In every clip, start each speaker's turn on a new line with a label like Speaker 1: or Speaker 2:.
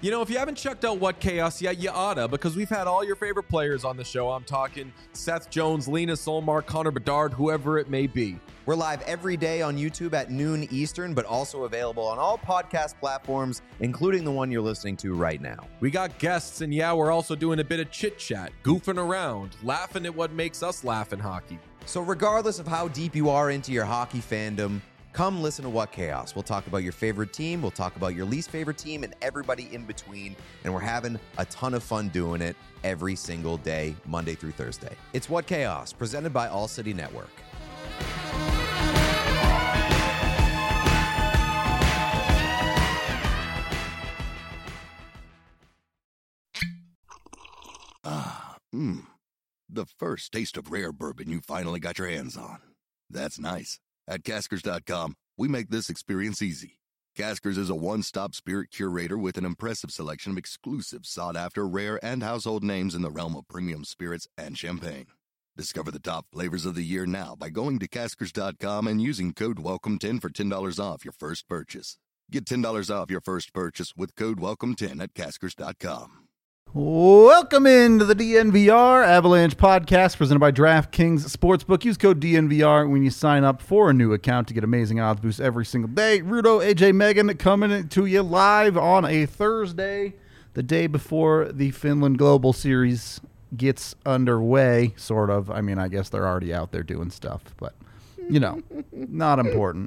Speaker 1: You know, if you haven't checked out What Chaos yet, you oughta, because we've had all your favorite players on the show. I'm talking Seth Jones, Lena Solmar, Connor Bedard, whoever it may be.
Speaker 2: We're live every day on YouTube at noon Eastern, but also available on all podcast platforms, including the one you're listening to right now.
Speaker 1: We got guests, and yeah, we're also doing a bit of chit-chat, goofing around, laughing at what makes us laugh in hockey.
Speaker 2: So regardless of how deep you are into your hockey fandom, come listen to What Chaos. We'll talk about your favorite team, we'll talk about your least favorite team, and everybody in between. And we're having a ton of fun doing it every single day, Monday through Thursday. It's What Chaos, presented by All City Network.
Speaker 3: The first taste of rare bourbon you finally got your hands on. That's nice. At Caskers.com, we make this experience easy. Caskers is a one-stop spirit curator with an impressive selection of exclusive, sought-after, rare, and household names in the realm of premium spirits and champagne. Discover the top flavors of the year now by going to Caskers.com and using code WELCOME10 for $10 off your first purchase. Get $10 off your first purchase with code WELCOME10 at Caskers.com.
Speaker 4: Welcome into the DNVR Avalanche podcast presented by DraftKings Sportsbook. Use code DNVR when you sign up for a new account to get amazing odds boosts every single day. Rudo, AJ, Megan coming to you live on a Thursday, the day before the Finland Global Series gets underway, sort of. I mean, I guess they're already out there doing stuff, but, you know, not important.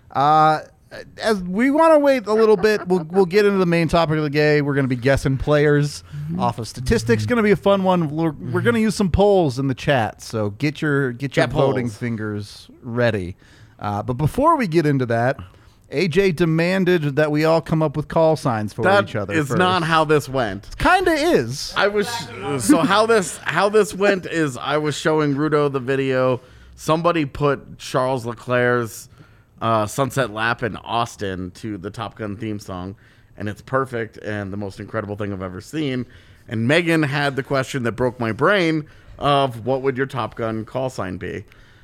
Speaker 4: As we want to wait a little bit, we'll get into the main topic of the day. We're going to be guessing players off of statistics. Going to be a fun one. We're going to use some polls in the chat, so get your voting fingers ready. But before we get into that, AJ demanded that we all come up with call signs for each other.
Speaker 5: That is
Speaker 4: first.
Speaker 5: not how this went.
Speaker 4: Kind of is.
Speaker 5: I was so how this went is I was showing Rudo the video. Somebody put Charles Leclerc's Sunset Lap in Austin to the Top Gun theme song, and it's perfect and the most incredible thing I've ever seen. And Megan had the question that broke my brain of what would your Top Gun call sign be?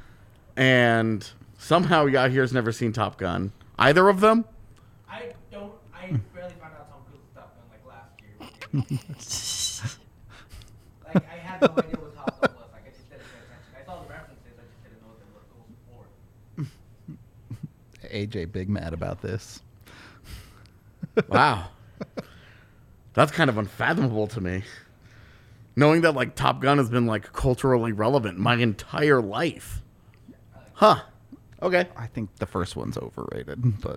Speaker 5: And somehow y'all here's never seen Top Gun. Either of them?
Speaker 6: I barely found out Tom Cruise was Top Gun like last year. Like I had no idea what Top Gun was. Like I just didn't pay attention. I saw the references, I just didn't know what they were for.
Speaker 4: AJ big mad about this.
Speaker 5: Wow. That's kind of unfathomable to me. Knowing that like Top Gun has been like culturally relevant my entire life. Huh. Okay.
Speaker 4: I think the first one's overrated, but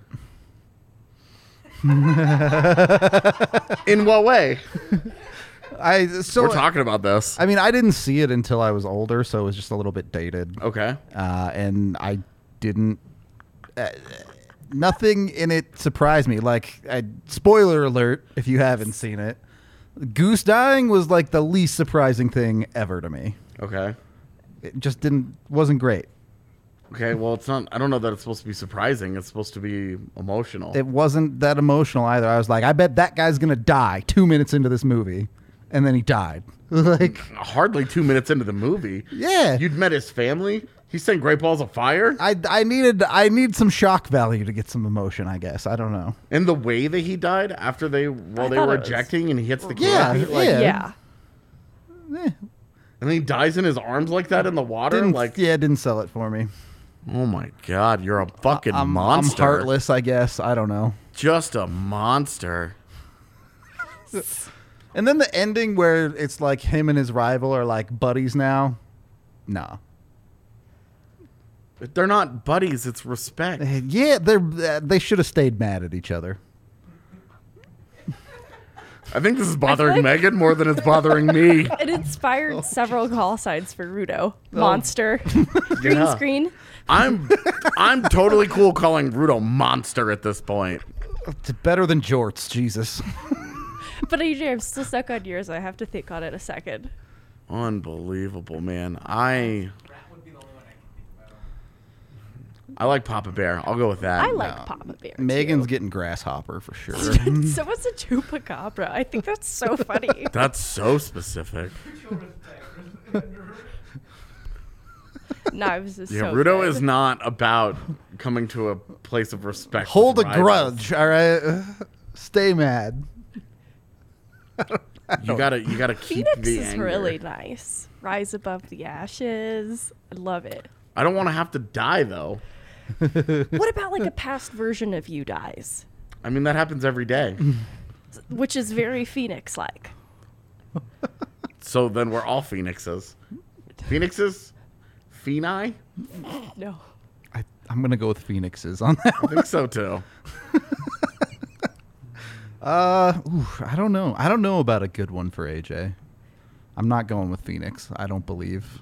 Speaker 5: In what way?
Speaker 4: we're
Speaker 5: talking about this.
Speaker 4: I mean, I didn't see it until I was older, so it was just a little bit dated.
Speaker 5: Okay.
Speaker 4: And I didn't. Nothing in it surprised me. Like, spoiler alert, if you haven't seen it, Goose dying was like the least surprising thing ever to me.
Speaker 5: Okay.
Speaker 4: It just wasn't great.
Speaker 5: Okay, well, it's not. I don't know that it's supposed to be surprising. It's supposed to be emotional.
Speaker 4: It wasn't that emotional either. I was like, I bet that guy's gonna die 2 minutes into this movie, and then he died. Like
Speaker 5: hardly 2 minutes into the movie.
Speaker 4: Yeah,
Speaker 5: you'd met his family. He's saying Great Balls of Fire.
Speaker 4: I need some shock value to get some emotion. I guess I don't know.
Speaker 5: And the way that he died after they were ejecting and he hits the canopy.
Speaker 4: Yeah.
Speaker 5: And then he dies in his arms like that in the water.
Speaker 4: It didn't sell it for me.
Speaker 5: Oh my God, you're a fucking monster.
Speaker 4: I'm heartless, I guess. I don't know.
Speaker 5: Just a monster.
Speaker 4: And then the ending where it's like him and his rival are like buddies now. No.
Speaker 5: They're not buddies. It's respect.
Speaker 4: Yeah, they should have stayed mad at each other.
Speaker 5: I think this is bothering Megan more than it's bothering me.
Speaker 7: It inspired several call signs for Rudo. Monster. Green screen.
Speaker 5: I'm totally cool calling Rudo monster at this point.
Speaker 4: It's better than Jorts, Jesus.
Speaker 7: But AJ, I'm still stuck on yours. I have to think on it a second.
Speaker 5: Unbelievable, man. I like Papa Bear. I'll go with that.
Speaker 7: I like Papa Bear.
Speaker 4: Megan's getting Grasshopper for sure.
Speaker 7: So what's a chupacabra? I think that's so funny.
Speaker 5: That's so specific.
Speaker 7: Knives is so
Speaker 5: Rudo
Speaker 7: good.
Speaker 5: is not about coming to a place of respect.
Speaker 4: Hold a grudge, all right? Stay mad.
Speaker 5: You gotta keep
Speaker 7: Phoenix
Speaker 5: the
Speaker 7: is
Speaker 5: anger.
Speaker 7: really nice. Rise above the ashes. I love it.
Speaker 5: I don't want to have to die though.
Speaker 7: What about like a past version of you dies?
Speaker 5: I mean, that happens every day.
Speaker 7: Which is very Phoenix-like.
Speaker 5: So then we're all Phoenixes. Phoenixes? Phoeni?
Speaker 7: No.
Speaker 4: I'm gonna go with Phoenixes on that.
Speaker 5: I think so too.
Speaker 4: I don't know. I don't know about a good one for AJ. I'm not going with Phoenix. I don't believe.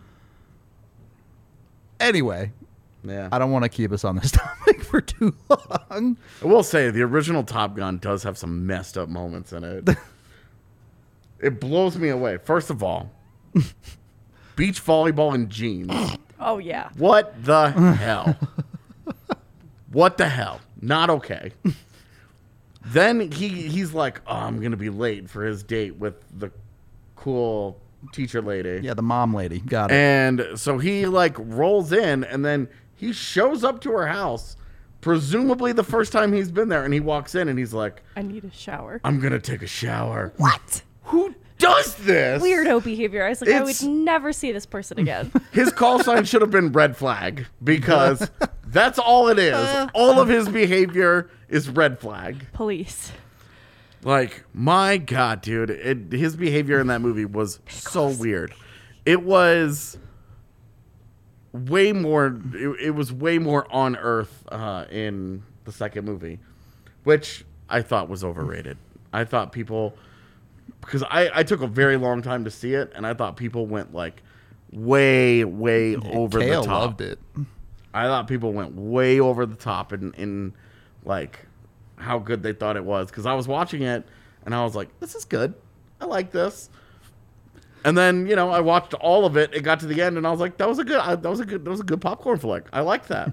Speaker 4: Anyway,
Speaker 5: Yeah.
Speaker 4: I don't want to keep us on this topic for too long.
Speaker 5: I will say the original Top Gun does have some messed up moments in it. It blows me away. First of all, beach volleyball in jeans.
Speaker 7: Oh, yeah.
Speaker 5: What the hell? What the hell? Not okay. Then he's like, oh, I'm going to be late for his date with the cool teacher lady.
Speaker 4: Yeah, the mom lady. Got it.
Speaker 5: And so he like rolls in and then he shows up to her house, presumably the first time he's been there. And he walks in and he's like,
Speaker 7: I need a shower.
Speaker 5: I'm going to take a shower.
Speaker 7: What?
Speaker 5: Who does this?
Speaker 7: Weirdo behavior. I was like, I
Speaker 5: It's-
Speaker 7: would never see this person again.
Speaker 5: His call sign should have been red flag because that's all it is. All of his behavior is red flag.
Speaker 7: Police.
Speaker 5: Like, my God, dude. His behavior in that movie was so weird. It was way more, it was way more on Earth in the second movie, which I thought was overrated. I thought people, because I took a very long time to see it, and I thought people went like way over
Speaker 4: Kale
Speaker 5: the top.
Speaker 4: loved it.
Speaker 5: I thought people went way over the top in like how good they thought it was, because I was watching it and I was like, this is good. I like this. And then, you know, I watched all of it. It got to the end and I was like, that was a good popcorn flick. I liked that.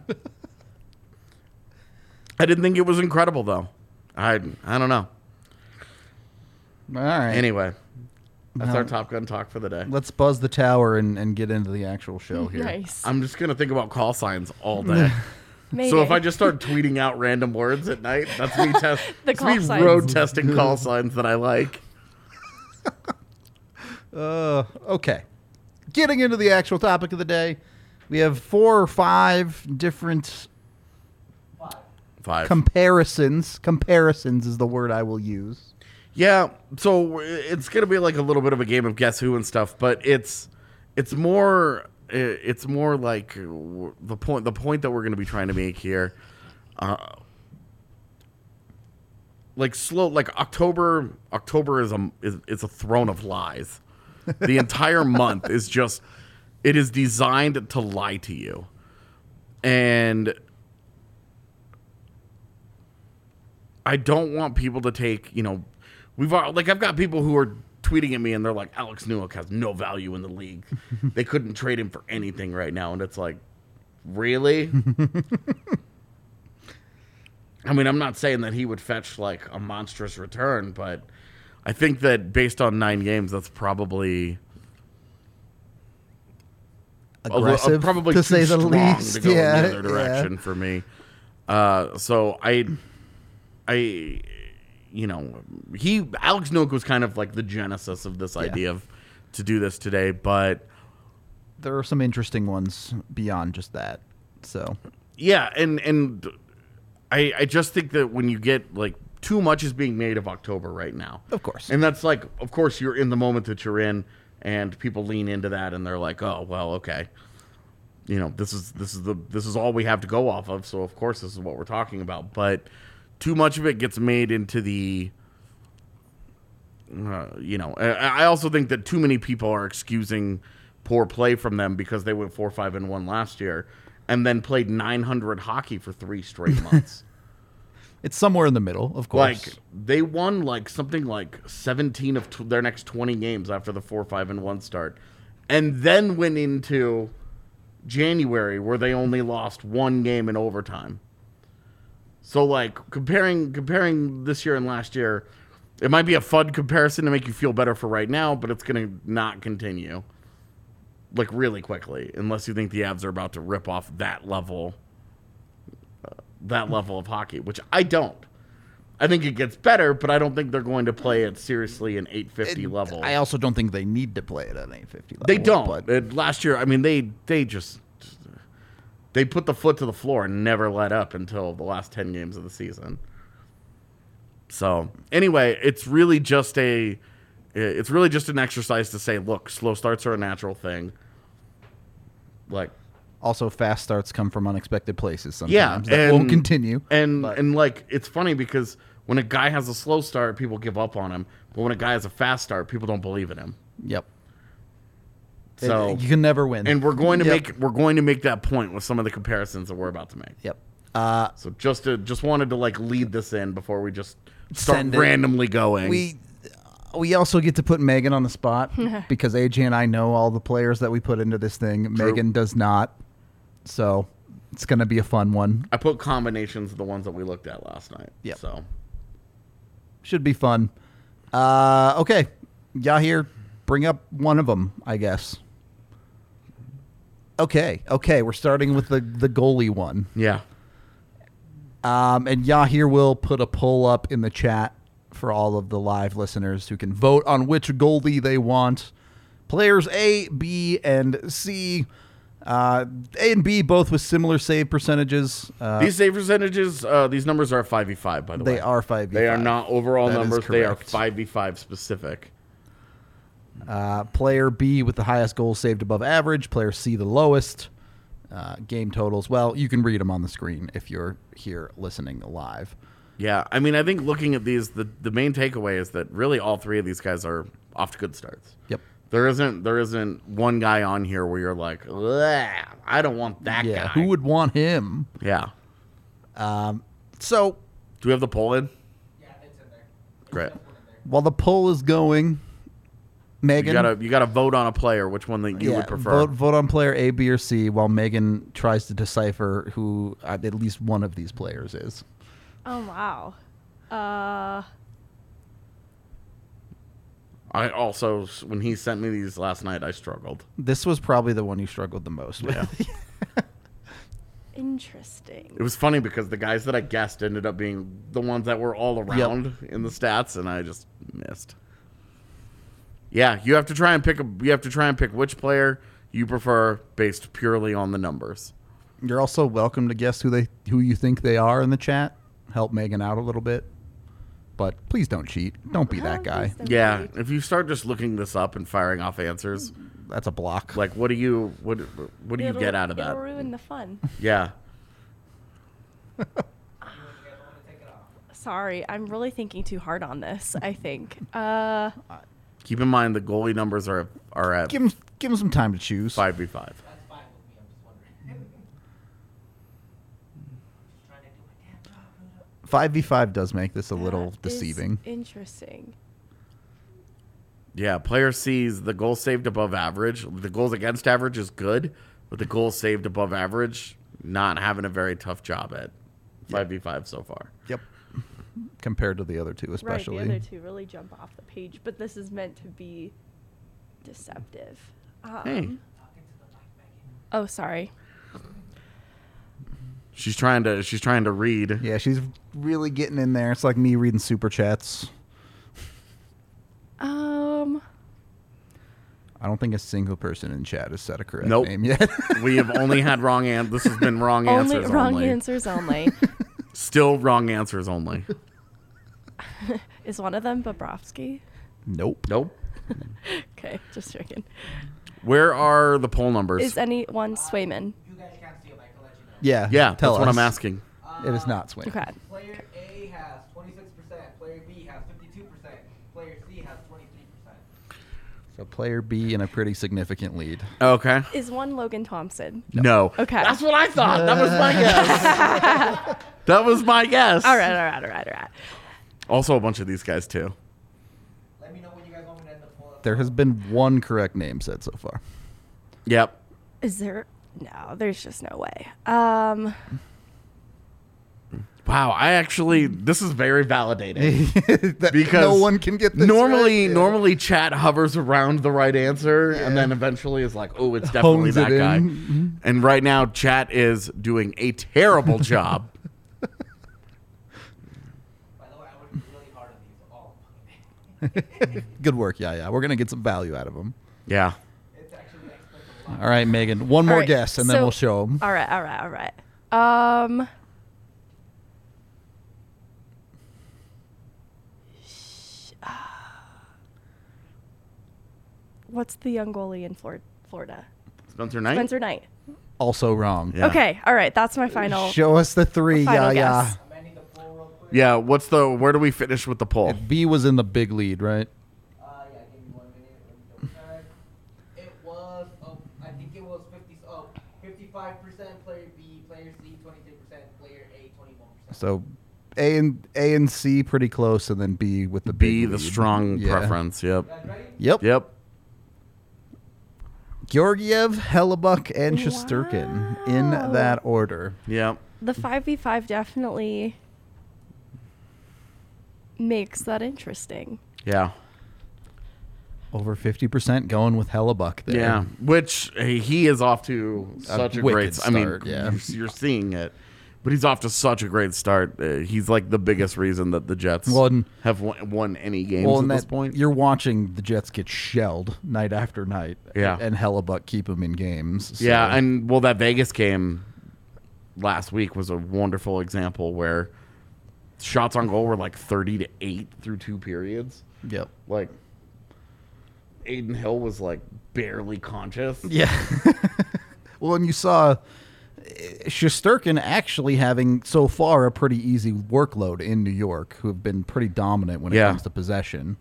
Speaker 5: I didn't think it was incredible though. I don't know.
Speaker 4: All right.
Speaker 5: Anyway, that's
Speaker 4: Well,
Speaker 5: our Top Gun talk for the day.
Speaker 4: Let's buzz the tower and get into the actual show here.
Speaker 7: Nice.
Speaker 5: I'm just going to think about call signs all day.
Speaker 7: Mayday.
Speaker 5: So if I just start tweeting out random words at night, that's me
Speaker 7: The call
Speaker 5: me
Speaker 7: signs.
Speaker 5: road testing call signs that I like.
Speaker 4: Okay. Getting into the actual topic of the day, we have 4 or 5 different
Speaker 5: 5.
Speaker 4: comparisons. Comparisons is the word I will use.
Speaker 5: Yeah, so it's gonna be like a little bit of a game of guess who and stuff, but it's more like the point that we're gonna be trying to make here. Like October is a throne of lies. The entire month is just, it is designed to lie to you, and I don't want people to take, you know, I've got people who are tweeting at me and they're like, Alex Newhook has no value in the league. They couldn't trade him for anything right now. And it's like, really? I mean, I'm not saying that he would fetch like a monstrous return, but I think that based on 9 games, that's probably
Speaker 4: Aggressive,
Speaker 5: probably
Speaker 4: to
Speaker 5: too
Speaker 4: say the
Speaker 5: strong
Speaker 4: least.
Speaker 5: to go
Speaker 4: Yeah,
Speaker 5: in the other direction for me. So I, you know, Alex Newhook was kind of like the genesis of this idea of to do this today, but
Speaker 4: There are some interesting ones beyond just that. So
Speaker 5: yeah, and I just think that when you get like too much is being made of October right now,
Speaker 4: Of course.
Speaker 5: and that's like, of course, you're in the moment that you're in, and people lean into that, and they're like, oh well, okay, you know, this is all we have to go off of, so of course this is what we're talking about, but too much of it gets made into the, you know, I also think that too many people are excusing poor play from them because they went 4-5-1 last year and then played 900 hockey for 3 straight months.
Speaker 4: it's somewhere in the middle, of course.
Speaker 5: Like, they won like something like 17 of their next 20 games after the 4-5-1 start, and then went into January where they only lost 1 game in overtime. So like comparing this year and last year, it might be a fun comparison to make you feel better for right now, but it's going to not continue like really quickly unless you think the Avs are about to rip off that level of hockey, which I don't. I think it gets better, but I don't think they're going to play it seriously an 850 level.
Speaker 4: I also don't think they need to play it at an 850 level.
Speaker 5: They don't.
Speaker 4: But
Speaker 5: Last year, I mean, they just they put the foot to the floor and never let up until the last 10 games of the season. So anyway, it's really just an exercise to say, look, slow starts are a natural thing. Like,
Speaker 4: also, fast starts come from unexpected places sometimes.
Speaker 5: yeah,
Speaker 4: That won't continue.
Speaker 5: And like, it's funny because when a guy has a slow start, people give up on him. But when a guy has a fast start, people don't believe in him.
Speaker 4: Yep.
Speaker 5: So
Speaker 4: You can never win.
Speaker 5: and we're going to
Speaker 4: Yep.
Speaker 5: make that point with some of the comparisons that we're about to make.
Speaker 4: Yep.
Speaker 5: So just wanted to like lead this in before we just start
Speaker 4: Send it.
Speaker 5: randomly going.
Speaker 4: We also get to put Megan on the spot because AJ and I know all the players that we put into this thing.
Speaker 5: True.
Speaker 4: Megan does not. So it's going to be a fun one.
Speaker 5: I put combinations of the ones that we looked at last night.
Speaker 4: Yep.
Speaker 5: So
Speaker 4: Should be fun. Okay. Yahir, bring up one of them, I guess. Okay. We're starting with the goalie one.
Speaker 5: yeah.
Speaker 4: And Yahir will put a poll up in the chat for all of the live listeners who can vote on which goalie they want. Players A, B, and C. A and B both with similar save percentages.
Speaker 5: These save percentages, these numbers are 5v5, by the way.
Speaker 4: They are 5v5.
Speaker 5: They are not overall
Speaker 4: That is
Speaker 5: numbers. They are
Speaker 4: correct.
Speaker 5: 5v5 specific.
Speaker 4: Player B with the highest goals saved above average. Player C the lowest. Game totals. Well, you can read them on the screen if you're here listening live.
Speaker 5: Yeah, I mean, I think looking at these, the main takeaway is that really all three of these guys are off to good starts.
Speaker 4: Yep.
Speaker 5: There isn't one guy on here where you're like, "Ugh, I don't want that
Speaker 4: Yeah.
Speaker 5: guy.
Speaker 4: Who would want him?
Speaker 5: Yeah.
Speaker 4: So
Speaker 5: Do we have the poll in?
Speaker 6: Yeah, it's in there.
Speaker 5: Great.
Speaker 4: while the poll is going, Megan,
Speaker 5: You gotta vote on a player, which one that you would prefer.
Speaker 4: Vote on player A, B, or C while Megan tries to decipher who at least one of these players is.
Speaker 7: Oh wow.
Speaker 5: I also, when he sent me these last night, I struggled.
Speaker 4: This was probably the one you struggled the most with.
Speaker 5: Yeah.
Speaker 7: Interesting.
Speaker 5: It was funny because the guys that I guessed ended up being the ones that were all around in the stats, and I just missed. Yeah, you have to try and pick which player you prefer based purely on the numbers.
Speaker 4: You're also welcome to guess who you think they are in the chat. Help Megan out a little bit. But please don't cheat. Don't be that guy.
Speaker 5: Yeah, if you start just looking this up and firing off answers,
Speaker 4: That's a block.
Speaker 5: like what do you get out of
Speaker 7: It'll
Speaker 5: that?
Speaker 7: ruin the fun.
Speaker 5: Yeah.
Speaker 7: Sorry, I'm really thinking too hard on this, I think.
Speaker 5: Keep in mind the goalie numbers are at
Speaker 4: Give him some time to choose.
Speaker 5: 5v5.
Speaker 6: That's fine with me. I'm just wondering. Just trying to do my damn job, Rudo.
Speaker 4: 5v5 does make this a little
Speaker 7: That is
Speaker 4: deceiving.
Speaker 7: Interesting.
Speaker 5: Yeah, player C's the goal saved above average. The goals against average is good, but the goals saved above average, not having a very tough job at 5v5 so far.
Speaker 4: Yep. Compared to the other two, especially.
Speaker 7: Right, the other two really jump off the page, but this is meant to be deceptive.
Speaker 5: Hey,
Speaker 7: Oh, sorry.
Speaker 5: she's trying to read.
Speaker 4: Yeah, she's really getting in there. It's like me reading super chats. I don't think a single person in chat has said a correct
Speaker 5: Nope.
Speaker 4: name yet.
Speaker 5: We have only had wrong This has been wrong
Speaker 7: Only
Speaker 5: answers
Speaker 7: wrong
Speaker 5: only.
Speaker 7: answers only.
Speaker 5: Still wrong answers only.
Speaker 7: Is one of them Bobrovsky?
Speaker 4: Nope.
Speaker 5: Nope.
Speaker 7: Okay, just checking.
Speaker 5: Where are the poll numbers?
Speaker 7: Is anyone Swayman?
Speaker 6: You guys can't see it, but I can let you know.
Speaker 4: Yeah.
Speaker 5: yeah,
Speaker 4: tell
Speaker 5: that's what
Speaker 4: us.
Speaker 5: I'm asking.
Speaker 4: It is not swing.
Speaker 7: Okay.
Speaker 6: Player A has 26%, player B has 52%, player C has 23%.
Speaker 4: So player B in a pretty significant lead.
Speaker 5: Okay.
Speaker 7: Is one Logan Thompson?
Speaker 5: No.
Speaker 7: Okay.
Speaker 5: That's what I thought. That was my guess. That was my guess.
Speaker 7: All right.
Speaker 5: Also a bunch of these guys too.
Speaker 6: Let me know when you guys want me to end the poll.
Speaker 4: There has been one correct name said so far.
Speaker 5: Yep.
Speaker 7: Is there? No, there's just no way.
Speaker 5: Wow, this is very validating.
Speaker 4: That
Speaker 5: Because
Speaker 4: no one can get this
Speaker 5: normally
Speaker 4: right.
Speaker 5: normally chat hovers around the right answer and then eventually is like, oh, it's definitely
Speaker 4: Hones
Speaker 5: that
Speaker 4: it
Speaker 5: guy.
Speaker 4: in.
Speaker 5: And right now chat is doing a terrible job.
Speaker 6: By the way,
Speaker 4: Good work, yeah. We're gonna get some value out of him.
Speaker 5: Yeah.
Speaker 6: It's actually expensive a lot.
Speaker 4: All right, Megan. One more
Speaker 7: All right,
Speaker 4: guess, and then
Speaker 7: so-
Speaker 4: we'll show him.
Speaker 7: All right. What's the young goalie in Florida?
Speaker 5: Spencer Knight?
Speaker 7: Spencer Knight.
Speaker 4: Also wrong.
Speaker 5: Yeah.
Speaker 7: Okay, all right. That's my final.
Speaker 4: Show us the three,
Speaker 7: Final
Speaker 4: yeah.
Speaker 7: guess.
Speaker 6: I'm ending the poll real quick.
Speaker 5: Yeah, where do we finish with the poll?
Speaker 4: B was in the big lead, right?
Speaker 6: Yeah, give me 1 minute. Let me double check. It was, I think it was 55% player B, player C, 23%, player A, 21%.
Speaker 4: So A and C pretty close, and then B with the
Speaker 5: B,
Speaker 4: big
Speaker 5: the
Speaker 4: lead.
Speaker 5: strong
Speaker 4: Yeah.
Speaker 5: preference. Yep.
Speaker 6: You guys ready?
Speaker 4: Yep.
Speaker 5: Yep.
Speaker 4: Georgiev, Hellebuck, and Shesterkin in
Speaker 7: Wow.
Speaker 4: that order.
Speaker 5: Yep.
Speaker 7: The 5v5 definitely makes that interesting.
Speaker 5: Yeah.
Speaker 4: Over 50% going with Hellebuck there.
Speaker 5: Yeah. Which he is off to such a great
Speaker 4: wicked
Speaker 5: start. I mean,
Speaker 4: start, yeah.
Speaker 5: you're seeing it. But he's off to such a great start. He's like the biggest reason that the Jets
Speaker 4: Well, and-
Speaker 5: have won any games
Speaker 4: Well,
Speaker 5: at
Speaker 4: and
Speaker 5: this
Speaker 4: that
Speaker 5: point.
Speaker 4: you're watching the Jets get shelled night after night.
Speaker 5: Yeah.
Speaker 4: And Hellebuck keep them in games. So.
Speaker 5: Yeah, and well, that Vegas game last week was a wonderful example where shots on goal were like 30-8 through 2 periods.
Speaker 4: Yep.
Speaker 5: Like Aiden Hill was like barely conscious.
Speaker 4: Yeah. Well, and you saw Shesterkin actually having so far a pretty easy workload in New York, who have been pretty dominant when it
Speaker 5: Yeah.
Speaker 4: comes to possession.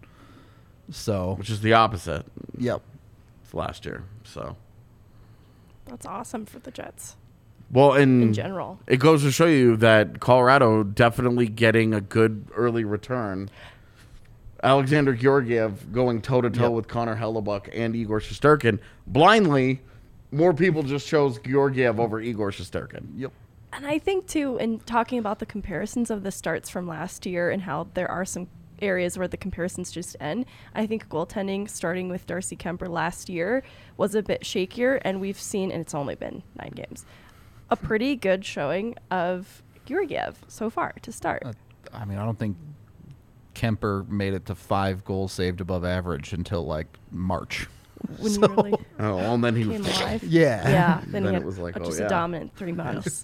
Speaker 4: So,
Speaker 5: Which is the opposite
Speaker 4: yep.
Speaker 5: last year. So,
Speaker 7: That's awesome for the Jets
Speaker 5: well,
Speaker 7: in
Speaker 5: and
Speaker 7: general.
Speaker 5: it goes to show you that Colorado definitely getting a good early return. Alexander Georgiev going toe-to-toe
Speaker 4: Yep.
Speaker 5: with Connor Hellebuck and Igor Shesterkin. Blindly, more people just chose Georgiev over Igor Shesterkin.
Speaker 4: Yep.
Speaker 7: And I think, too, in talking about the comparisons of the starts from last year and how there are some areas where the comparisons just end, I think goaltending, starting with Darcy Kemper last year, was a bit shakier. And we've seen, and it's only been 9 games, a pretty good showing of Georgiev so far to start.
Speaker 4: I mean, I don't think Kemper made it to 5 goals saved above average until like March.
Speaker 7: When
Speaker 4: so-
Speaker 7: you really
Speaker 5: Oh, and then he
Speaker 7: came
Speaker 5: was...
Speaker 7: alive.
Speaker 4: Yeah.
Speaker 7: Yeah. Then,
Speaker 5: Then
Speaker 7: he
Speaker 5: it
Speaker 7: had
Speaker 5: was like, oh,
Speaker 7: just
Speaker 5: yeah.
Speaker 7: a dominant 3 months.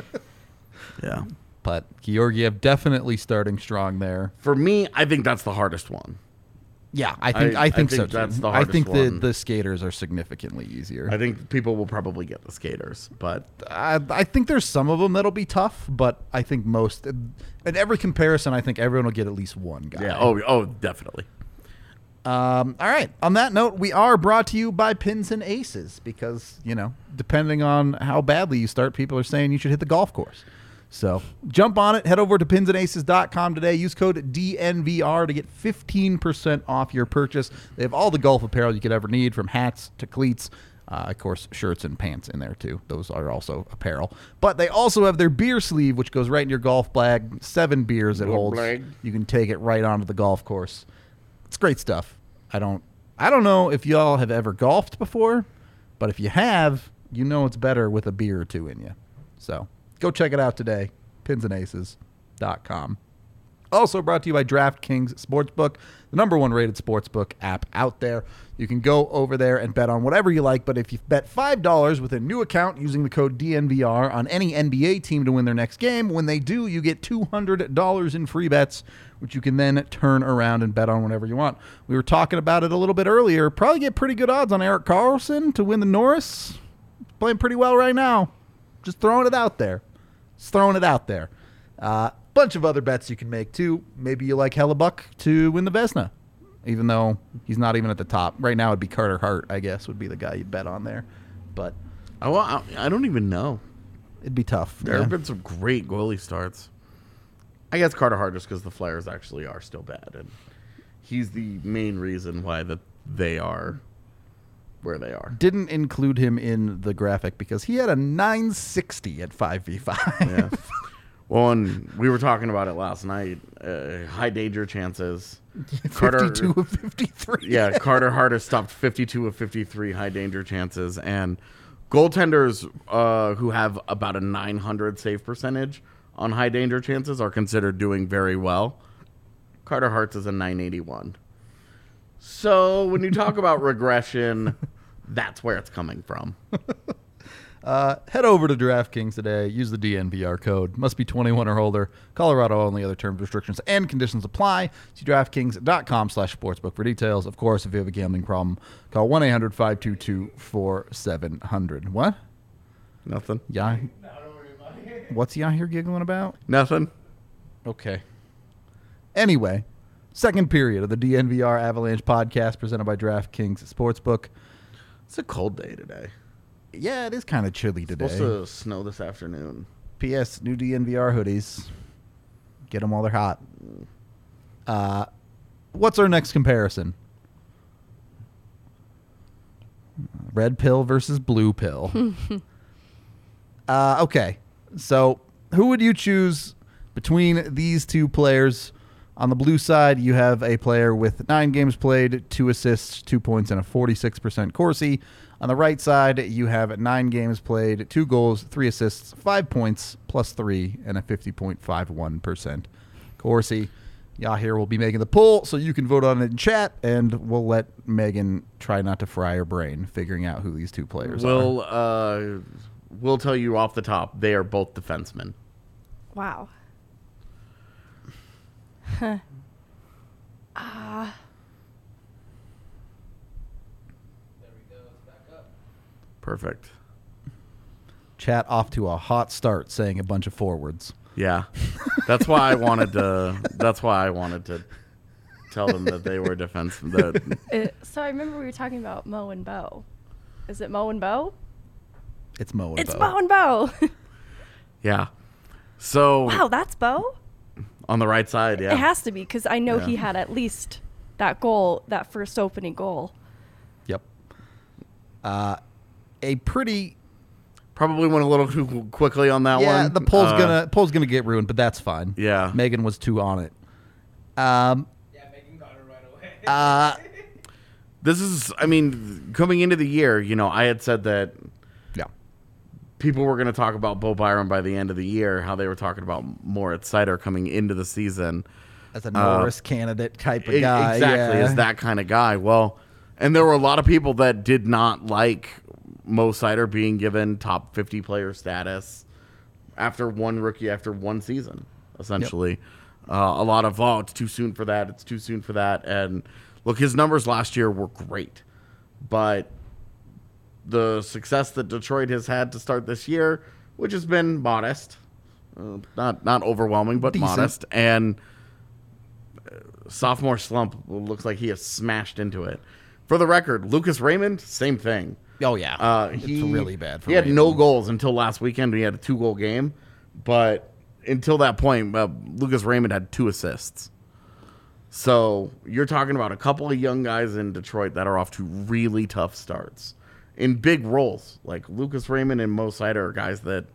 Speaker 5: Yeah.
Speaker 4: But Georgiev definitely starting strong there.
Speaker 5: For me, I think that's the hardest one.
Speaker 4: Yeah, I think so too.
Speaker 5: that's the
Speaker 4: I think
Speaker 5: hardest one.
Speaker 4: the skaters are significantly easier.
Speaker 5: I think people will probably get the skaters, but
Speaker 4: I think there's some of them that'll be tough, but I think most in every comparison, I think everyone will get at least one guy.
Speaker 5: yeah, oh, definitely.
Speaker 4: All right. On that note, we are brought to you by Pins and Aces because, depending on how badly you start, people are saying you should hit the golf course. So jump on it. Head over to pinsandaces.com today. Use code DNVR to get 15% off your purchase. They have all the golf apparel you could ever need, from hats to cleats. Of course, shirts and pants in there, too. Those are also apparel. But they also have their beer sleeve, which goes right in your golf bag. 7 beers it
Speaker 5: Golf
Speaker 4: holds.
Speaker 5: bag.
Speaker 4: You can take it right onto the golf course. It's great stuff. I don't know if y'all have ever golfed before, but if you have, you know it's better with a beer or two in you. So go check it out today. Pinsandaces.com. Also brought to you by DraftKings Sportsbook, the #1 rated sportsbook app out there. You can go over there and bet on whatever you like, but if you bet $5 with a new account using the code DNVR on any NBA team to win their next game, when they do, you get $200 in free bets, which you can then turn around and bet on whenever you want. We were talking about it a little bit earlier. Probably get pretty good odds on Erik Karlsson to win the Norris. Playing pretty well right now. Just throwing it out there. Bunch of other bets you can make, too. Maybe you like Hellebuck to win the Vezina, even though he's not even at the top. Right now, it'd be Carter Hart, I guess, would be the guy you'd bet on there. But
Speaker 5: I don't even know.
Speaker 4: it'd be tough.
Speaker 5: There
Speaker 4: Yeah.
Speaker 5: have been some great goalie starts. I guess Carter Hart, just because the Flyers actually are still bad, and he's the main reason why they are where they are.
Speaker 4: Didn't include him in the graphic because he had a 960 at 5v5.
Speaker 5: Yeah. Well, and we were talking about it last night. High danger chances.
Speaker 4: 52 of 53.
Speaker 5: Yeah, Carter Hart has stopped 52 of 53 high danger chances, and goaltenders who have about a 900 save percentage on high danger chances are considered doing very well. Carter Hart's is a 981. So when you talk about regression, that's where it's coming from.
Speaker 4: Head over to DraftKings today. Use the DNVR code. Must be 21 or older. Colorado only. Other terms, restrictions, and conditions apply. See DraftKings.com/sportsbook for details. Of course, if you have a gambling problem, call 1-800-522-4700. What?
Speaker 5: Nothing.
Speaker 4: Yeah. What's Yahir giggling about?
Speaker 5: Nothing.
Speaker 4: Okay. Anyway, second period of the DNVR Avalanche podcast presented by DraftKings Sportsbook.
Speaker 5: It's a cold day today.
Speaker 4: Yeah, it is kind of chilly today.
Speaker 5: Supposed to snow this afternoon.
Speaker 4: P.S. New DNVR hoodies. Get them while they're hot. What's our next comparison? Red pill versus blue pill. Okay. So who would you choose between these two players? On the blue side, you have a player with 9 games played, 2 assists, 2 points, and a 46% Corsi. On the right side, you have 9 games played, 2 goals, 3 assists, 5 points, +3, and a 50.51% Corsi. Yahir will be making the poll, so you can vote on it in chat, and we'll let Megan try not to fry her brain figuring out who these two players are.
Speaker 5: We'll tell you off the top, they are both defensemen.
Speaker 7: Wow.
Speaker 5: Perfect.
Speaker 4: Chat off to a hot start, saying a bunch of forwards.
Speaker 5: Yeah, that's why I wanted to. That's why I wanted to tell them that they were defensemen.
Speaker 7: So I remember we were talking about Mo and Bo. Is it Mo and Bo?
Speaker 4: It's Mo and
Speaker 7: It's
Speaker 4: Bo.
Speaker 7: Mo and Bo.
Speaker 5: Yeah. So
Speaker 7: Wow, that's Bo?
Speaker 5: on the right side,
Speaker 7: It
Speaker 5: yeah.
Speaker 7: has to be because I know
Speaker 5: Yeah.
Speaker 7: he had at least that goal, that first opening goal.
Speaker 4: Yep. A pretty
Speaker 5: Probably went a little too quickly on that one.
Speaker 4: yeah. The poll's gonna get ruined, but that's fine.
Speaker 5: Yeah.
Speaker 4: Megan was too on it.
Speaker 6: Yeah, Megan got it right away.
Speaker 5: This is, I mean, coming into the year, you know, I had said that
Speaker 4: Yeah.
Speaker 5: people were going to talk about Bo Byram by the end of the year, how they were talking about Moritz Seider coming into the season.
Speaker 4: As a Norris candidate type of guy.
Speaker 5: Exactly,
Speaker 4: yeah.
Speaker 5: as that kind of guy. Well, and there were a lot of people that did not like Mo Seider being given top 50 player status after one season, essentially. A lot of, it's too soon for that. It's too soon for that. And look, his numbers last year were great, but the success that Detroit has had to start this year, which has been modest, not overwhelming, but
Speaker 4: Decent.
Speaker 5: modest, and sophomore slump looks like he has smashed into it. For the record, Lucas Raymond, same thing.
Speaker 4: Oh yeah. It's
Speaker 5: He
Speaker 4: really bad for
Speaker 5: He had
Speaker 4: Raymond.
Speaker 5: no goals until last weekend. He had a 2-goal game, but until that point, Lucas Raymond had 2 assists. So you're talking about a couple of young guys in Detroit that are off to really tough starts in big roles. Like Lucas Raymond and Mo Seider are guys that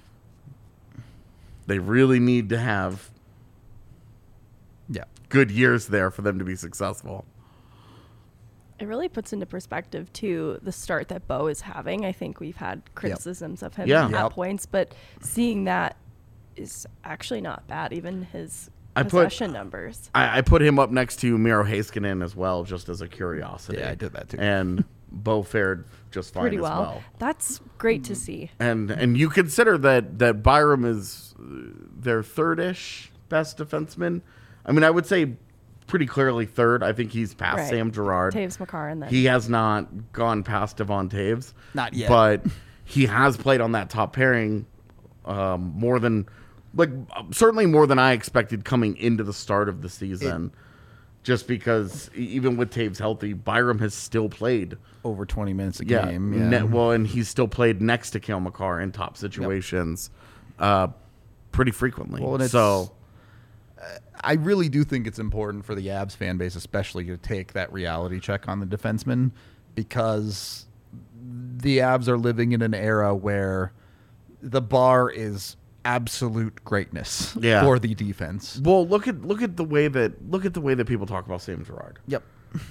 Speaker 5: they really need to have
Speaker 4: Yeah.
Speaker 5: good years there for them to be successful.
Speaker 7: It really puts into perspective, too, the start that Bo is having. I think we've had criticisms of him
Speaker 5: Yeah.
Speaker 7: at
Speaker 5: Yep.
Speaker 7: points, but seeing that is actually not bad, even his
Speaker 5: I put-
Speaker 7: possession numbers.
Speaker 5: I put him up next to Miro Heiskanen as well, just as a curiosity.
Speaker 4: Yeah, I did that too.
Speaker 5: And Bo fared just fine
Speaker 7: Pretty
Speaker 5: as
Speaker 7: well. That's great to see.
Speaker 5: And you consider that Byram is their third-ish best defenseman. I mean, I would say pretty clearly third. I think he's past
Speaker 7: Right.
Speaker 5: Sam Girard.
Speaker 7: Taves Makar and then
Speaker 5: He has not gone past Devon Taves.
Speaker 4: Not yet.
Speaker 5: But he has played on that top pairing more than, certainly more than I expected coming into the start of the season. Just because even with Taves healthy, Byram has still played.
Speaker 4: Over 20 minutes a game. Yeah.
Speaker 5: And he's still played next to Cale Makar in top situations pretty frequently.
Speaker 4: Well, and it's-
Speaker 5: so
Speaker 4: I really do think it's important for the Avs fan base, especially, to take that reality check on the defenseman, because the Avs are living in an era where the bar is absolute greatness
Speaker 5: Yeah.
Speaker 4: for the defense.
Speaker 5: well, look at the way that people talk about Sam Girard.
Speaker 4: Yep.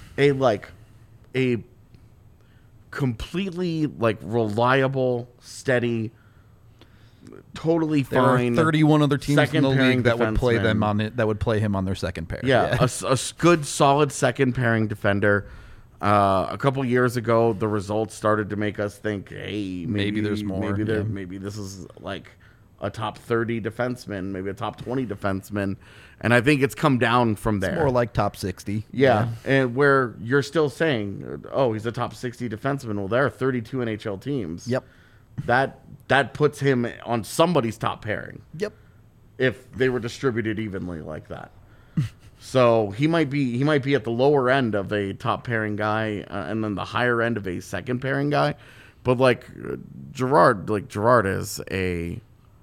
Speaker 5: A completely reliable, steady, totally
Speaker 4: There
Speaker 5: fine.
Speaker 4: are 31 other teams in
Speaker 5: second
Speaker 4: the
Speaker 5: pairing
Speaker 4: league that would play them
Speaker 5: defenseman.
Speaker 4: on it. That would play him on their second pair.
Speaker 5: Yeah, a good, solid second pairing defender. A couple years ago, the results started to make us think, hey,
Speaker 4: Maybe there's more,
Speaker 5: Maybe this is like a top 30 defenseman, maybe a top 20 defenseman. And I think it's come down from there.
Speaker 4: More like top 60.
Speaker 5: Yeah, and where you're still saying, oh, he's a top 60 defenseman. Well, there are 32 NHL teams.
Speaker 4: Yep.
Speaker 5: That puts him on somebody's top pairing
Speaker 4: Yep.
Speaker 5: if they were distributed evenly like that. So he might be at the lower end of a top pairing guy, and then the higher end of a second pairing guy. But like Gerard is a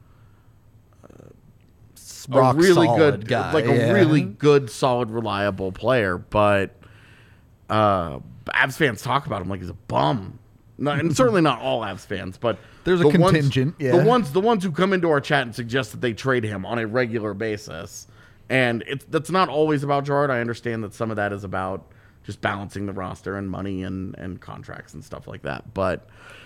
Speaker 4: Rock
Speaker 5: really
Speaker 4: solid
Speaker 5: good
Speaker 4: guy.
Speaker 5: like a really good, solid, reliable player. But Avs fans talk about him like he's a bum. And certainly not all Avs fans, but
Speaker 4: There's a
Speaker 5: the ones-
Speaker 4: contingent, yeah.
Speaker 5: The ones who come into our chat and suggest that they trade him on a regular basis. And that's not always about Gerard. I understand that some of that is about just balancing the roster and money and contracts and stuff like that. But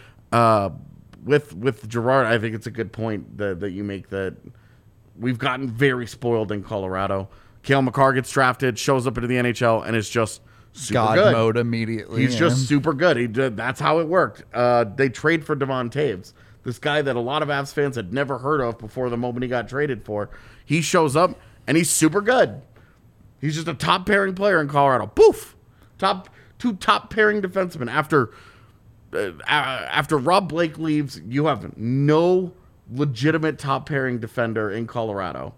Speaker 5: with Gerard, I think it's a good point that you make, that we've gotten very spoiled in Colorado. Cale Makar gets drafted, shows up into the NHL, and is just super
Speaker 4: God
Speaker 5: good.
Speaker 4: mode immediately.
Speaker 5: He's just super good. That's how it worked. They trade for Devon Taves, this guy that a lot of Avs fans had never heard of before the moment he got traded for. He shows up, and he's super good. He's just a top pairing player in Colorado. Poof! Two top pairing defensemen. After Rob Blake leaves, you have no legitimate top pairing defender in Colorado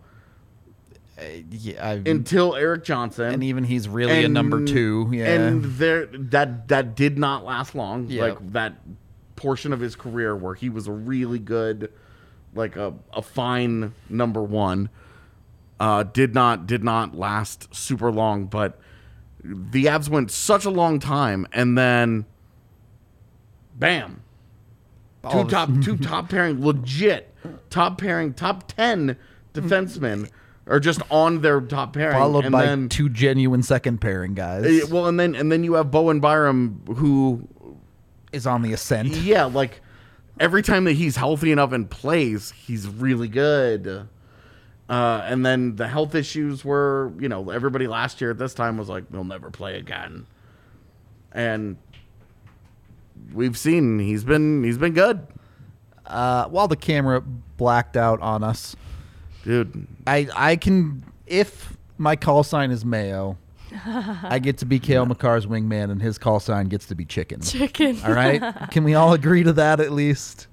Speaker 5: until Eric Johnson.
Speaker 4: and even he's really a number 2. Yeah.
Speaker 5: And that did not last long.
Speaker 4: Yep.
Speaker 5: Like that portion of his career where he was a really good, like a fine number 1, did not last super long. But the Avs went such a long time, and then bam, two top pairing, legit top pairing, top 10 defensemen are just on their top pairing,
Speaker 4: Followed
Speaker 5: and
Speaker 4: by
Speaker 5: then
Speaker 4: 2 genuine second pairing guys.
Speaker 5: well, and then you have Bowen Byram, who
Speaker 4: Is on the ascent.
Speaker 5: yeah, like every time that he's healthy enough and plays, he's really good. And then the health issues were, everybody last year at this time was like, he'll never play again. And we've seen he's been good.
Speaker 4: While the camera blacked out on us,
Speaker 5: Dude,
Speaker 4: I can, if my call sign is Mayo, I get to be Cale Makar's wingman, and his call sign gets to be Chicken.
Speaker 7: Chicken.
Speaker 4: All right? Can we all agree to that at least?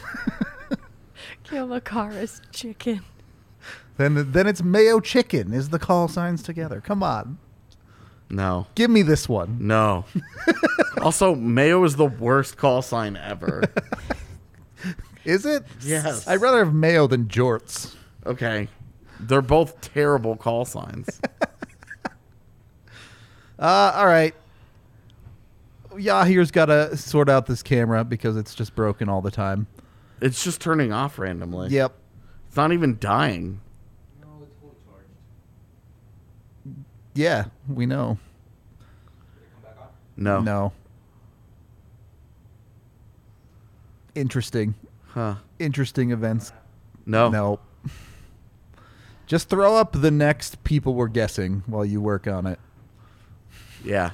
Speaker 7: Cale Makar is chicken.
Speaker 4: Then it's Mayo Chicken is the call signs together. Come on.
Speaker 5: no.
Speaker 4: Give me this one.
Speaker 5: No. Also, Mayo is the worst call sign ever.
Speaker 4: Is it?
Speaker 5: Yes.
Speaker 4: I'd rather have Mayo than Jorts.
Speaker 5: Okay. They're both terrible call signs.
Speaker 4: All right. Yahir's got to sort out this camera because it's just broken all the time.
Speaker 5: It's just turning off randomly.
Speaker 4: Yep.
Speaker 5: It's not even dying.
Speaker 6: No, it's fully charged.
Speaker 4: Yeah, we know.
Speaker 6: Did it come back on?
Speaker 5: No.
Speaker 4: No. Interesting.
Speaker 5: Huh.
Speaker 4: Interesting events.
Speaker 5: No.
Speaker 4: No. Just throw up the next people we're guessing while you work on it.
Speaker 5: Yeah.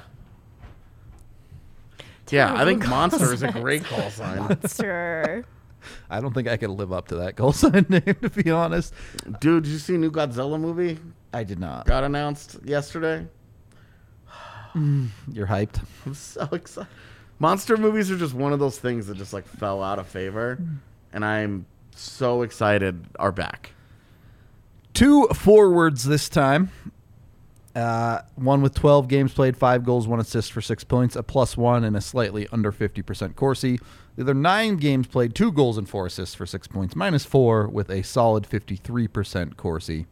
Speaker 5: Yeah, I think
Speaker 7: Terrible
Speaker 5: Monster is a
Speaker 7: call
Speaker 5: great call sign.
Speaker 7: Monster.
Speaker 4: I don't think I could live up to that call sign name, to be honest.
Speaker 5: Dude, did you see new Godzilla movie?
Speaker 4: I did not.
Speaker 5: Got announced yesterday.
Speaker 4: You're hyped.
Speaker 5: I'm so excited. Monster movies are just one of those things that just like fell out of favor, and I'm so excited are back.
Speaker 4: 2 forwards this time. One with 12 games played, 5 goals, 1 assist for 6 points, a +1, and a slightly under 50% Corsi. The other 9 games played, 2 goals and 4 assists for 6 points, -4 with a solid 53% Corsi.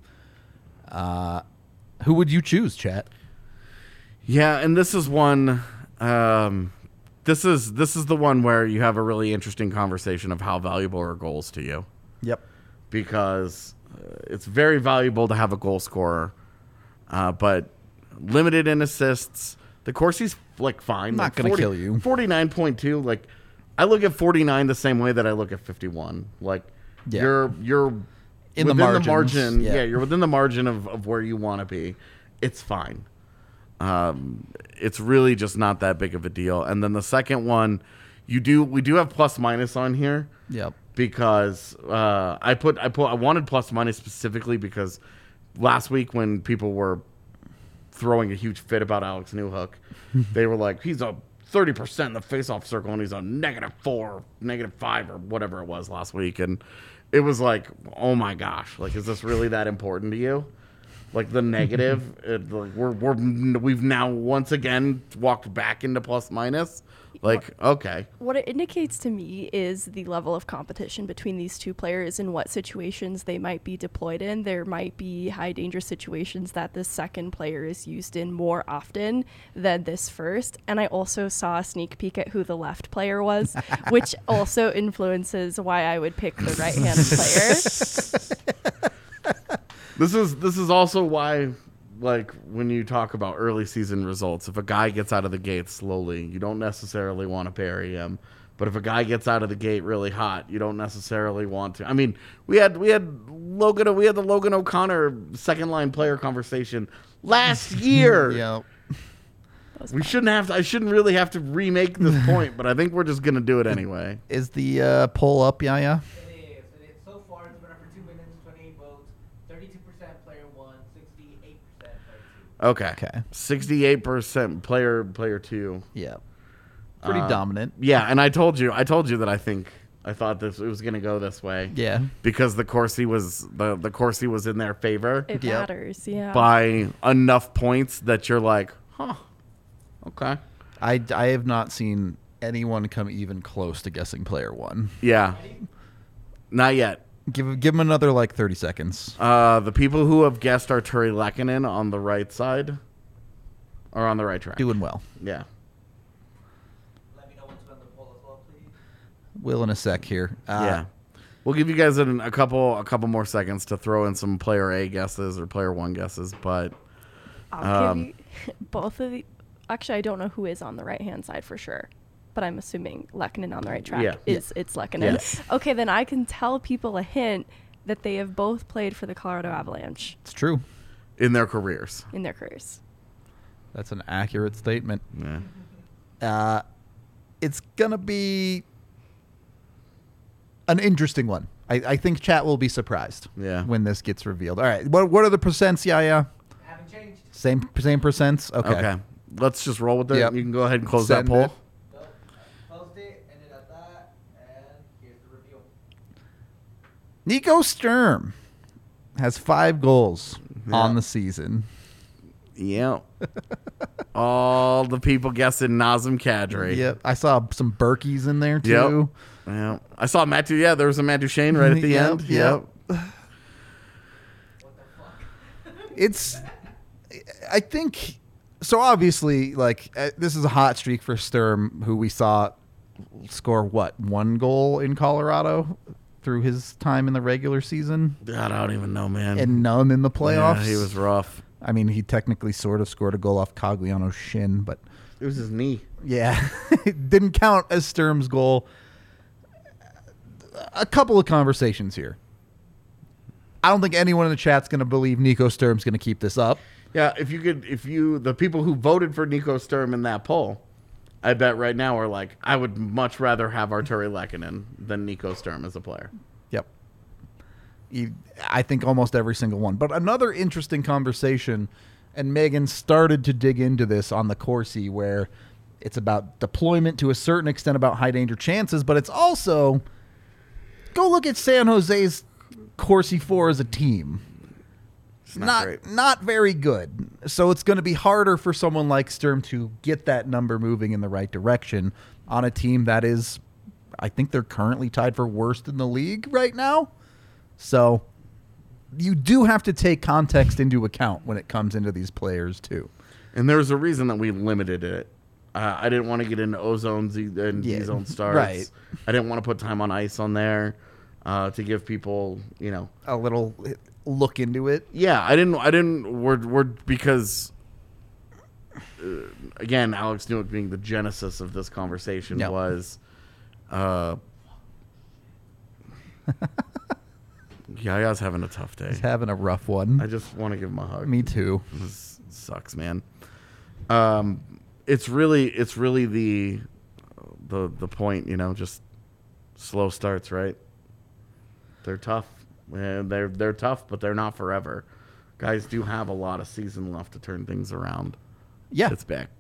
Speaker 4: Who would you choose, chat?
Speaker 5: Yeah, and this is one. This is the one where you have a really interesting conversation of how valuable are goals to you,
Speaker 4: Yep.
Speaker 5: because it's very valuable to have a goal scorer, but limited in assists. The Corsi's like fine,
Speaker 4: Not
Speaker 5: like
Speaker 4: gonna kill you.
Speaker 5: 49.2. Like I look at 49 the same way that I look at 51. Like
Speaker 4: Yeah.
Speaker 5: You're
Speaker 4: In the
Speaker 5: within
Speaker 4: margins, yeah.
Speaker 5: you're within the margin of where you want to be. It's fine. It's really just not that big of a deal. And then the second one, we do have plus minus on here.
Speaker 4: Yep.
Speaker 5: Because I wanted plus minus specifically because last week when people were throwing a huge fit about Alex Newhook, they were like, he's a 30% in the face-off circle and he's a -4, -5 or whatever it was last week. And it was like, oh my gosh, like, is this really that important to you? Like the negative, we've now once again walked back into plus minus. Like, okay.
Speaker 7: What it indicates to me is the level of competition between these two players and what situations they might be deployed in. There might be high danger situations that the second player is used in more often than this first. And I also saw a sneak peek at who the left player was, which also influences why I would pick the right-handed player.
Speaker 5: This is also why, like, when you talk about early season results, if a guy gets out of the gate slowly, you don't necessarily want to bury him. But if a guy gets out of the gate really hot, you don't necessarily want to. I mean, we had the Logan O'Connor second line player conversation last year.
Speaker 4: Yeah.
Speaker 5: I shouldn't really have to remake this point, but I think we're just gonna do it anyway.
Speaker 4: Is the poll up, Yaya?
Speaker 6: It is. So far, it's been up for 2 minutes, 28 votes, 32% player 1, 68% player 2.
Speaker 5: Okay. 68% player 2.
Speaker 4: Yeah. Pretty dominant.
Speaker 5: Yeah, and I told you that I thought it was going to go this way.
Speaker 4: Yeah.
Speaker 5: Because the Corsi was in their favor
Speaker 7: It matters, yeah.
Speaker 5: by enough points that you're like, huh, okay.
Speaker 4: I have not seen anyone come even close to guessing player 1.
Speaker 5: Yeah, not yet.
Speaker 4: Give him another like 30 seconds.
Speaker 5: The people who have guessed Arturi Lehkonen on the right side are on the right track.
Speaker 4: Doing well.
Speaker 5: Yeah.
Speaker 6: Let me know when to end the poll as well, please.
Speaker 4: Will in a sec here.
Speaker 5: Yeah. We'll give you guys a couple more seconds to throw in some player A guesses or player 1 guesses, but
Speaker 7: I'll give you both of the... Actually, I don't know who is on the right-hand side for sure, but I'm assuming Lehkonen on the right track it's Lehkonen.
Speaker 5: Yes.
Speaker 7: Okay, then I can tell people a hint that they have both played for the Colorado Avalanche
Speaker 4: It's true.
Speaker 5: in their careers.
Speaker 7: in their careers.
Speaker 4: That's an accurate statement.
Speaker 5: Yeah.
Speaker 4: It's going to be an interesting one. I think chat will be surprised when this gets revealed. All right. What are the percents, Yaya?
Speaker 6: Haven't changed.
Speaker 4: Same percents? Okay.
Speaker 5: Let's just roll with it.
Speaker 4: Yep.
Speaker 5: You can go ahead and close
Speaker 4: Send
Speaker 5: that poll.
Speaker 4: it.
Speaker 6: Nope. I closed it, ended at that, and here's the reveal.
Speaker 4: Nico Sturm has 5 goals on the season.
Speaker 5: Yeah. All the people guessing Nazem Kadri.
Speaker 4: Yep. I saw some Berkeys in there too.
Speaker 5: Yep. Yeah. I saw Matthew. Yeah, there was a Matt Duchene right at the
Speaker 4: Yep,
Speaker 5: end.
Speaker 4: yep. It's, I think, so obviously, like, this is a hot streak for Sturm, who we saw score, 1 goal in Colorado through his time in the regular season?
Speaker 5: I don't even know, man.
Speaker 4: And none in the playoffs?
Speaker 5: Yeah, he was rough.
Speaker 4: I mean, he technically sort of scored a goal off Cogliano's shin, but...
Speaker 5: It was his knee.
Speaker 4: Yeah. It didn't count as Sturm's goal. A couple of conversations here. I don't think anyone in the chat's going to believe Nico Sturm's going to keep this up.
Speaker 5: Yeah, the people who voted for Nico Sturm in that poll, I bet right now are like, I would much rather have Arturi Lehkonen than Nico Sturm as a player.
Speaker 4: Yep. I think almost every single one. But another interesting conversation, and Megan started to dig into this on the Corsi, where it's about deployment to a certain extent, about high danger chances, but it's also, go look at San Jose's Corsi 4 as a team.
Speaker 5: It's not great.
Speaker 4: Not very good. So it's going to be harder for someone like Sturm to get that number moving in the right direction on a team that is, I think they're currently tied for worst in the league right now. So you do have to take context into account when it comes into these players too.
Speaker 5: And there's a reason that we limited it. I didn't want to get into O-zones and D-zone starts.
Speaker 4: Right.
Speaker 5: I didn't want to put time on ice on there to give people,
Speaker 4: a little look into it.
Speaker 5: Yeah, I didn't. We're because again, Alex Newhook being the genesis of this conversation was. Yaya's having a tough day.
Speaker 4: He's having a rough one.
Speaker 5: I just want to give him a hug.
Speaker 4: Me too.
Speaker 5: This sucks, man. It's really the point, just slow starts, right? They're tough. And they're tough, but they're not forever. Guys do have a lot of season left to turn things around.
Speaker 4: Yeah.
Speaker 5: It's back.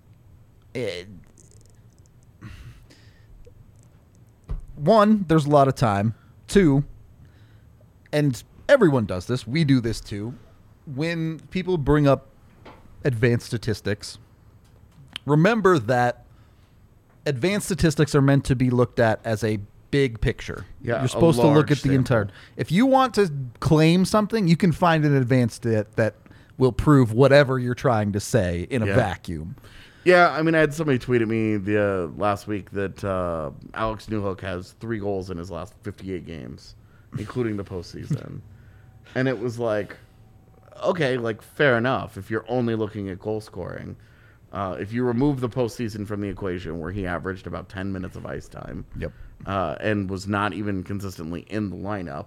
Speaker 4: One, there's a lot of time. Two, and everyone does this. We do this too. When people bring up advanced statistics, remember that advanced statistics are meant to be looked at as a big picture.
Speaker 5: Yeah,
Speaker 4: You're supposed to look
Speaker 5: large
Speaker 4: at the entire.
Speaker 5: sample.
Speaker 4: If you want to claim something, you can find an advanced stat that will prove whatever you're trying to say in a
Speaker 5: Yeah.
Speaker 4: vacuum.
Speaker 5: Yeah, I mean, I had somebody tweet at me the last week that Alex Newhook has 3 goals in his last 58 games, including the postseason. And it was like, okay, like, fair enough if you're only looking at goal scoring. If you remove the postseason from the equation, where he averaged about 10 minutes of ice time,
Speaker 4: Yep.
Speaker 5: and was not even consistently in the lineup,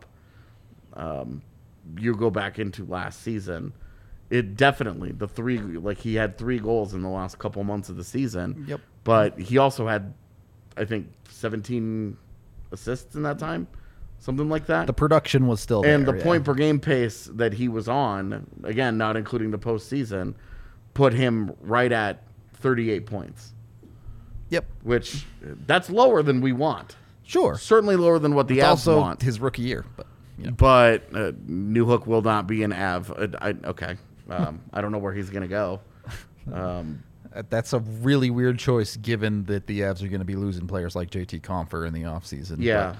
Speaker 5: you go back into last season, it definitely, he had 3 goals in the last couple months of the season.
Speaker 4: Yep.
Speaker 5: But he also had, I think, 17 assists in that time, something like that.
Speaker 4: The production was still
Speaker 5: And
Speaker 4: there.
Speaker 5: the point per game pace that he was on, again, not including the postseason, put him right at 38 points,
Speaker 4: Yep.
Speaker 5: which that's lower than we want.
Speaker 4: Sure.
Speaker 5: Certainly lower than what the
Speaker 4: It's
Speaker 5: Avs
Speaker 4: also
Speaker 5: want.
Speaker 4: his rookie year, but
Speaker 5: But Newhook will not be an Av. Okay. I don't know where he's going to go.
Speaker 4: that's a really weird choice given that the Avs are going to be losing players like JT Compher in the offseason.
Speaker 5: Yeah.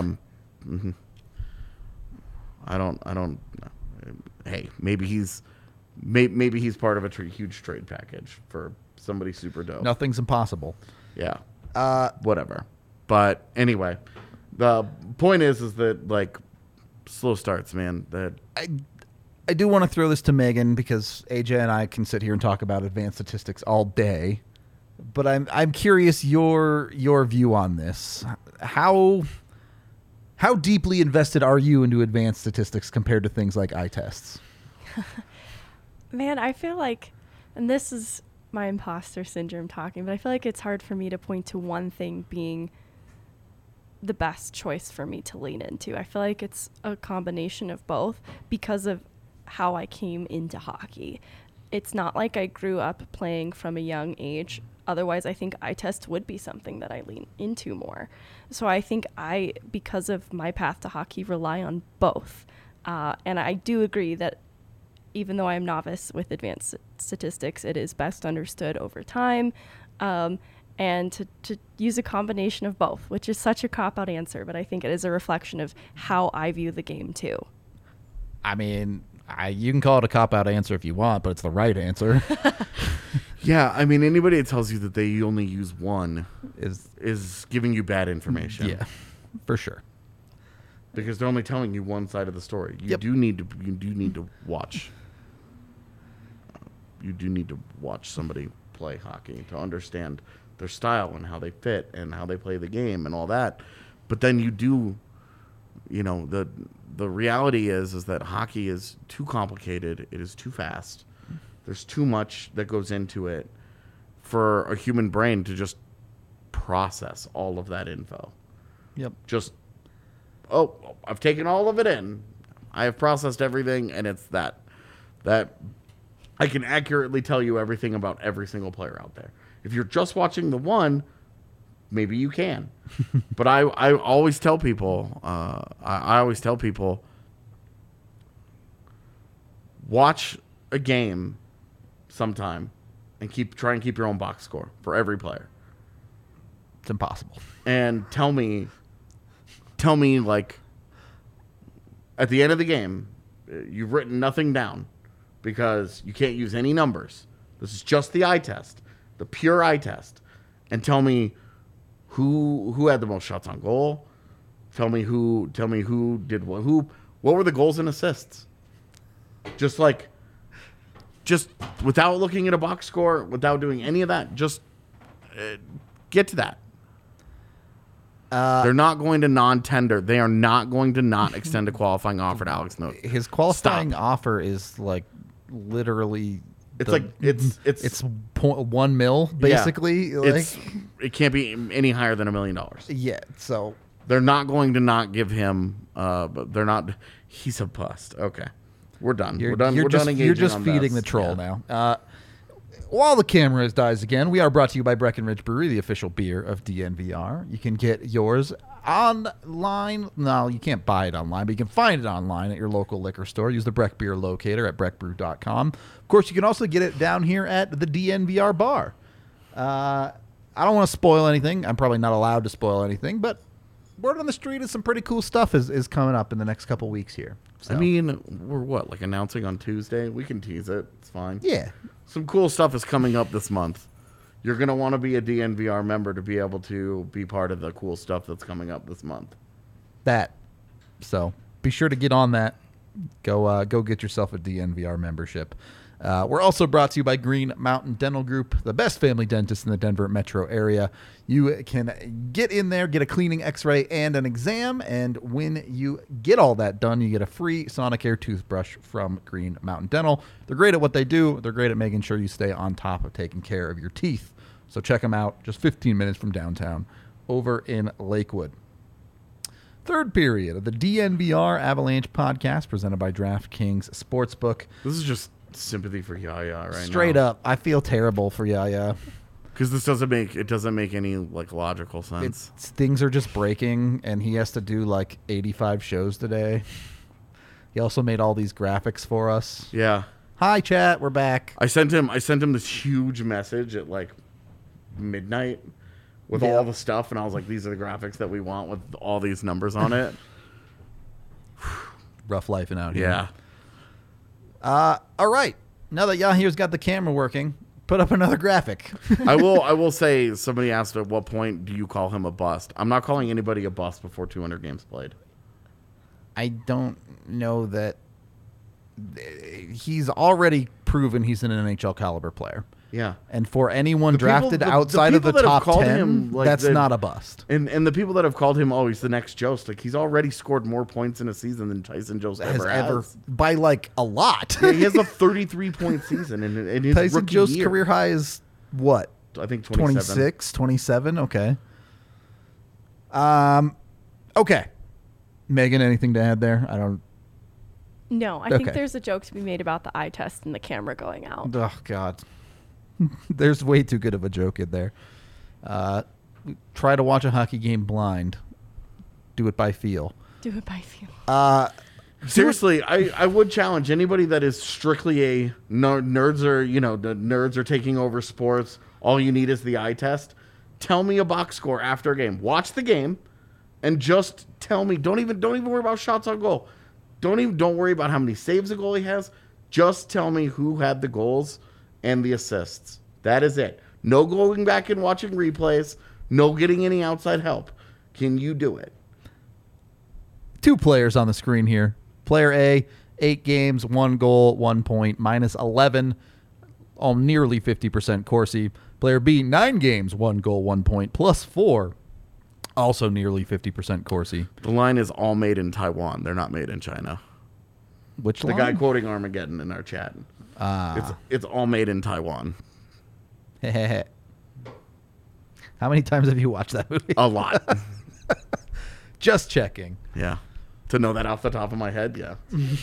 Speaker 5: I don't. Hey, maybe he's part of a huge trade package for somebody super dope.
Speaker 4: Nothing's impossible.
Speaker 5: Yeah. Whatever. But anyway, the point is that, like, slow starts, man. That
Speaker 4: I do want to throw this to Megan because AJ and I can sit here and talk about advanced statistics all day, but I'm curious your view on this. How deeply invested are you into advanced statistics compared to things like eye tests?
Speaker 7: Man, I feel like, and this is my imposter syndrome talking, but I feel like it's hard for me to point to one thing being the best choice for me to lean into. I feel like it's a combination of both because of how I came into hockey. It's not like I grew up playing from a young age. Otherwise, I think eye test would be something that I lean into more. So I think because of my path to hockey, rely on both. And I do agree that even though I'm novice with advanced statistics, it is best understood over time. And to use a combination of both, which is such a cop-out answer, but I think it is a reflection of how I view the game too.
Speaker 4: I mean, you can call it a cop-out answer if you want, but it's the right answer.
Speaker 5: yeah, I mean, anybody that tells you that they only use one
Speaker 4: is
Speaker 5: giving you bad information.
Speaker 4: Yeah, for sure.
Speaker 5: Because they're only telling you one side of the story. You
Speaker 4: Yep.
Speaker 5: do need to watch. You do need to watch somebody play hockey to understand their style and how they fit and how they play the game and all that. But then the reality is that hockey is too complicated. It is too fast. There's too much that goes into it for a human brain to just process all of that info.
Speaker 4: Yep.
Speaker 5: Just, I've taken all of it in. I have processed everything, and it's that I can accurately tell you everything about every single player out there. If you're just watching the one, maybe you can. But I always tell people, watch a game sometime and try and keep your own box score for every player.
Speaker 4: It's impossible.
Speaker 5: And tell me, like, at the end of the game, you've written nothing down because you can't use any numbers. This is just the eye test, the pure eye test. And tell me who had the most shots on goal. Tell me who did what. What were the goals and assists? Just without looking at a box score, without doing any of that, just get to that. They're not going to non-tender. They are not going to not extend a qualifying offer to Alex Note.
Speaker 4: His qualifying offer is like literally.
Speaker 5: It's
Speaker 4: it's 1 mil basically.
Speaker 5: It can't be any higher than $1 million.
Speaker 4: Yeah. So
Speaker 5: they're not going to not give him. But they're not. He's a bust. Okay, we're done. We're done. You're
Speaker 4: just feeding the troll now. While the camera dies again, we are brought to you by Breckenridge Brewery, the official beer of DNVR. You can get yours online. No, you can't buy it online, but you can find it online at your local liquor store. Use the Breck Beer Locator at breckbrew.com. Of course, you can also get it down here at the DNVR bar. I don't want to spoil anything. I'm probably not allowed to spoil anything, but word on the street is some pretty cool stuff is coming up in the next couple weeks here. So.
Speaker 5: I mean, we're like announcing on Tuesday? We can tease it. It's fine.
Speaker 4: Yeah.
Speaker 5: Some cool stuff is coming up this month. You're going to want to be a DNVR member to be able to be part of the cool stuff that's coming up this month.
Speaker 4: So be sure to get on that. Go get yourself a DNVR membership. We're also brought to you by Green Mountain Dental Group, the best family dentist in the Denver metro area. You can get in there, get a cleaning, x-ray, and an exam, and when you get all that done, you get a free Sonicare toothbrush from Green Mountain Dental. They're great at what they do. They're great at making sure you stay on top of taking care of your teeth. So check them out, just 15 minutes from downtown over in Lakewood. Third period of the DNVR Avalanche podcast presented by DraftKings Sportsbook.
Speaker 5: This is just sympathy for Yaya right
Speaker 4: Straight
Speaker 5: now.
Speaker 4: up, I feel terrible for Yaya.
Speaker 5: Because this doesn't make any like logical sense.
Speaker 4: Things are just breaking, and he has to do like 85 shows today. He also made all these graphics for us.
Speaker 5: Yeah.
Speaker 4: Hi, chat. We're back.
Speaker 5: I sent him this huge message at like midnight with all the stuff, and I was like, "These are the graphics that we want with all these numbers on it."
Speaker 4: Rough life out here.
Speaker 5: Yeah.
Speaker 4: All right. Now that Yahire's got the camera working, put up another graphic.
Speaker 5: I will say, somebody asked at what point do you call him a bust? I'm not calling anybody a bust before 200 games played.
Speaker 4: I don't know that he's already proven he's an NHL caliber player.
Speaker 5: Yeah.
Speaker 4: And for anyone
Speaker 5: The people-
Speaker 4: drafted
Speaker 5: the
Speaker 4: outside of the
Speaker 5: people that have
Speaker 4: top
Speaker 5: called
Speaker 4: 10,
Speaker 5: him, like,
Speaker 4: that's
Speaker 5: the-
Speaker 4: not a bust.
Speaker 5: And the people that have called him, oh, he's the next Jost, like he's already scored more points in a season than Tyson Jost ever has.
Speaker 4: By like a lot.
Speaker 5: Yeah, he has a 33-point season in his
Speaker 4: Tyson
Speaker 5: rookie
Speaker 4: Jost's
Speaker 5: year.
Speaker 4: career high is what?
Speaker 5: I think 27.
Speaker 4: 26, 27? Okay. Okay. Megan, anything to add there? I don't.
Speaker 7: No, I
Speaker 4: Okay.
Speaker 7: think there's a joke to be made about the eye test and the camera going out.
Speaker 4: Oh, God. There's way too good of a joke in there. Try to watch a hockey game blind. Do it by feel.
Speaker 7: Do it by feel.
Speaker 5: Seriously, I would challenge anybody that is strictly a nerds are, the nerds are taking over sports. All you need is the eye test. Tell me a box score after a game. Watch the game and just tell me. Don't even worry about shots on goal. Don't worry about how many saves a goalie has. Just tell me who had the goals and the assists. That is it. No going back and watching replays. No getting any outside help. Can you do it?
Speaker 4: 2 players on the screen here. Player A, 8 games, 1 goal, 1 point, minus 11, all nearly 50% Corsi. Player B, 9 games, 1 goal, 1 point, plus 4, also nearly 50% Corsi.
Speaker 5: The line is all made in Taiwan. They're not made in China.
Speaker 4: Which
Speaker 5: The
Speaker 4: line?
Speaker 5: guy quoting Armageddon in our chat. It's all made in Taiwan.
Speaker 4: How many times have you watched that movie?
Speaker 5: A lot.
Speaker 4: Just checking.
Speaker 5: Yeah. To know that off the top of my head, yeah.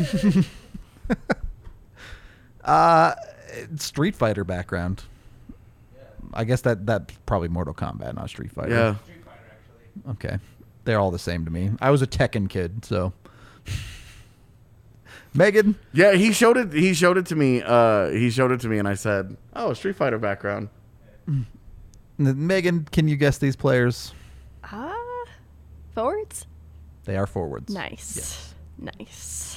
Speaker 4: Street Fighter background. I guess that's probably Mortal Kombat, not Street Fighter.
Speaker 5: Yeah.
Speaker 6: Street Fighter, actually.
Speaker 4: Okay. They're all the same to me. I was a Tekken kid, so. Megan?
Speaker 5: Yeah, he showed it to me. He showed it to me and I said, "Oh, Street Fighter background."
Speaker 4: Megan, can you guess these players?
Speaker 7: Forwards?
Speaker 4: They are forwards.
Speaker 7: Nice.
Speaker 4: Yes.
Speaker 7: Nice.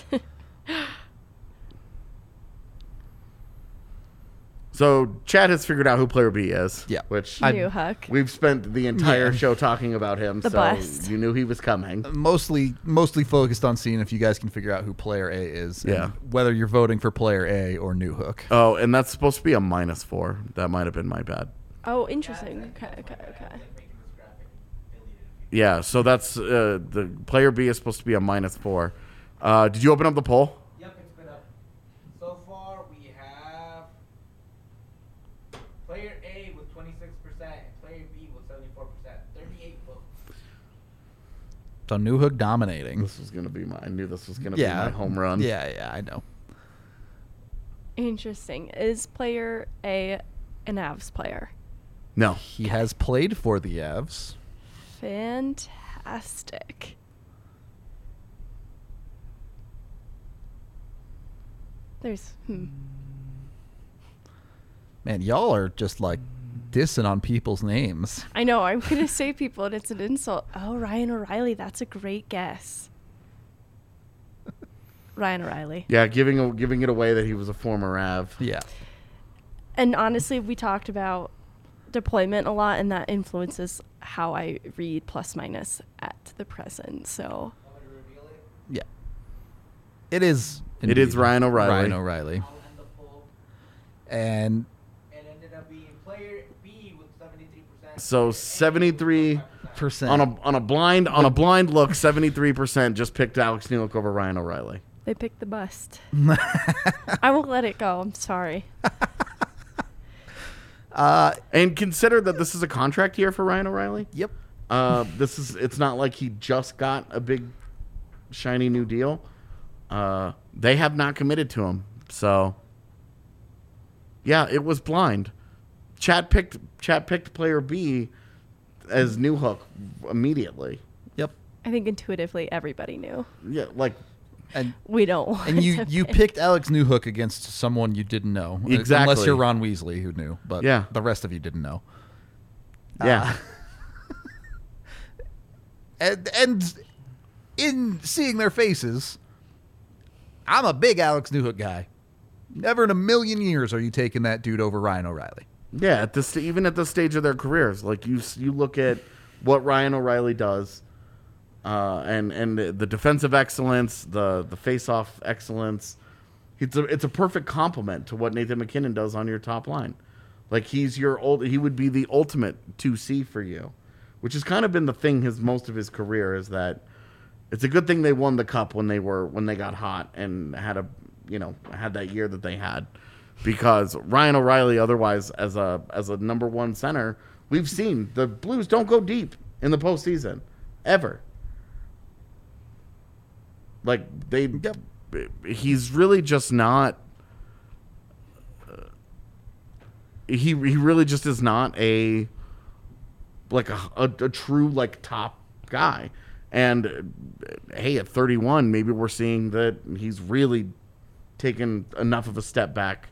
Speaker 5: So Chad has figured out who player B is.
Speaker 4: Yeah.
Speaker 5: Which
Speaker 7: New Huck.
Speaker 5: we've spent the entire show talking about him,
Speaker 7: The
Speaker 5: so
Speaker 7: bust.
Speaker 5: you knew he was coming.
Speaker 4: Mostly focused on seeing if you guys can figure out who player A is. and
Speaker 5: Yeah.
Speaker 4: whether you're voting for player A or New Hook.
Speaker 5: Oh, and that's supposed to be a -4. That might have been my bad.
Speaker 7: Oh, interesting. Okay.
Speaker 6: Like making this graphic deleted a few
Speaker 5: Yeah, so that's the player B is supposed to be a -4. Did you open up the poll?
Speaker 6: Yep, it's been up. So far, we have player A with 26% and player B with 74%. 38 votes.
Speaker 4: So Newhook dominating.
Speaker 5: This was gonna be I knew this was gonna be my home run.
Speaker 4: Yeah, I know.
Speaker 7: Interesting. Is player A an Avs player?
Speaker 5: No.
Speaker 4: He has played for the Avs.
Speaker 7: Fantastic. There's
Speaker 4: Man, y'all are just like dissing on people's names.
Speaker 7: I know, I'm gonna say people and it's an insult. Oh, Ryan O'Reilly, that's a great guess. Ryan O'Reilly.
Speaker 5: Yeah, giving it away that he was a former Av.
Speaker 4: Yeah.
Speaker 7: And honestly, we talked about deployment a lot, and that influences how I read plus minus at the present. So
Speaker 6: Want me to reveal it?
Speaker 4: Yeah. It is.
Speaker 5: It is
Speaker 4: indeed
Speaker 5: Ryan O'Reilly.
Speaker 4: Ryan O'Reilly.
Speaker 6: I'll end the poll.
Speaker 4: And
Speaker 6: It ended up being player B with 73%.
Speaker 5: So 73
Speaker 4: percent.
Speaker 5: on a blind look, 73% just picked Alex Newhook over Ryan O'Reilly.
Speaker 7: they picked the bust. I won't let it go. I'm sorry.
Speaker 5: And consider that this is a contract year for Ryan O'Reilly.
Speaker 4: Yep.
Speaker 5: It's not like he just got a big shiny new deal. They have not committed to him. So yeah, it was blind. Chat picked player B as Newhook immediately.
Speaker 4: Yep.
Speaker 7: I think intuitively everybody knew.
Speaker 5: Yeah, like
Speaker 4: And
Speaker 7: We don't want
Speaker 4: and you
Speaker 7: to
Speaker 4: you
Speaker 7: pick.
Speaker 4: picked Alex Newhook against someone you didn't know.
Speaker 5: Exactly.
Speaker 4: Unless you're Ron Weasley, who knew. But
Speaker 5: Yeah.
Speaker 4: the rest of you didn't know.
Speaker 5: yeah.
Speaker 4: And in seeing their faces, I'm a big Alex Newhook guy. Never in a million years are you taking that dude over Ryan O'Reilly.
Speaker 5: Yeah, even at this stage of their careers, like you look at what Ryan O'Reilly does, and the defensive excellence, the face-off excellence. It's a perfect complement to what Nathan McKinnon does on your top line. Like he would be the ultimate 2C for you, which has kind of been the thing most of his career is that it's a good thing they won the cup when they got hot and had that year that they had. Because Ryan O'Reilly, otherwise as a number one center, we've seen the Blues don't go deep in the postseason ever. Like he's really just not. He really just is not a true like top guy. And hey, at 31, maybe we're seeing that he's really taken enough of a step back.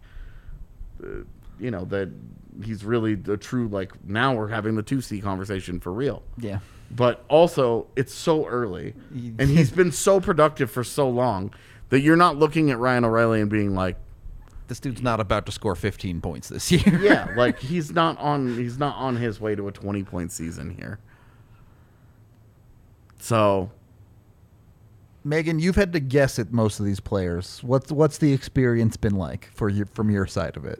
Speaker 5: That he's really the true, like, now we're having the 2C conversation for real.
Speaker 4: Yeah.
Speaker 5: But also, it's so early, and he's been so productive for so long that you're not looking at Ryan O'Reilly and being like,
Speaker 4: This dude's not about to score 15 points this year.
Speaker 5: yeah, like he's not on his way to a 20-point season here. So,
Speaker 4: Megan, you've had to guess at most of these players. What's the experience been like for you from your side of it?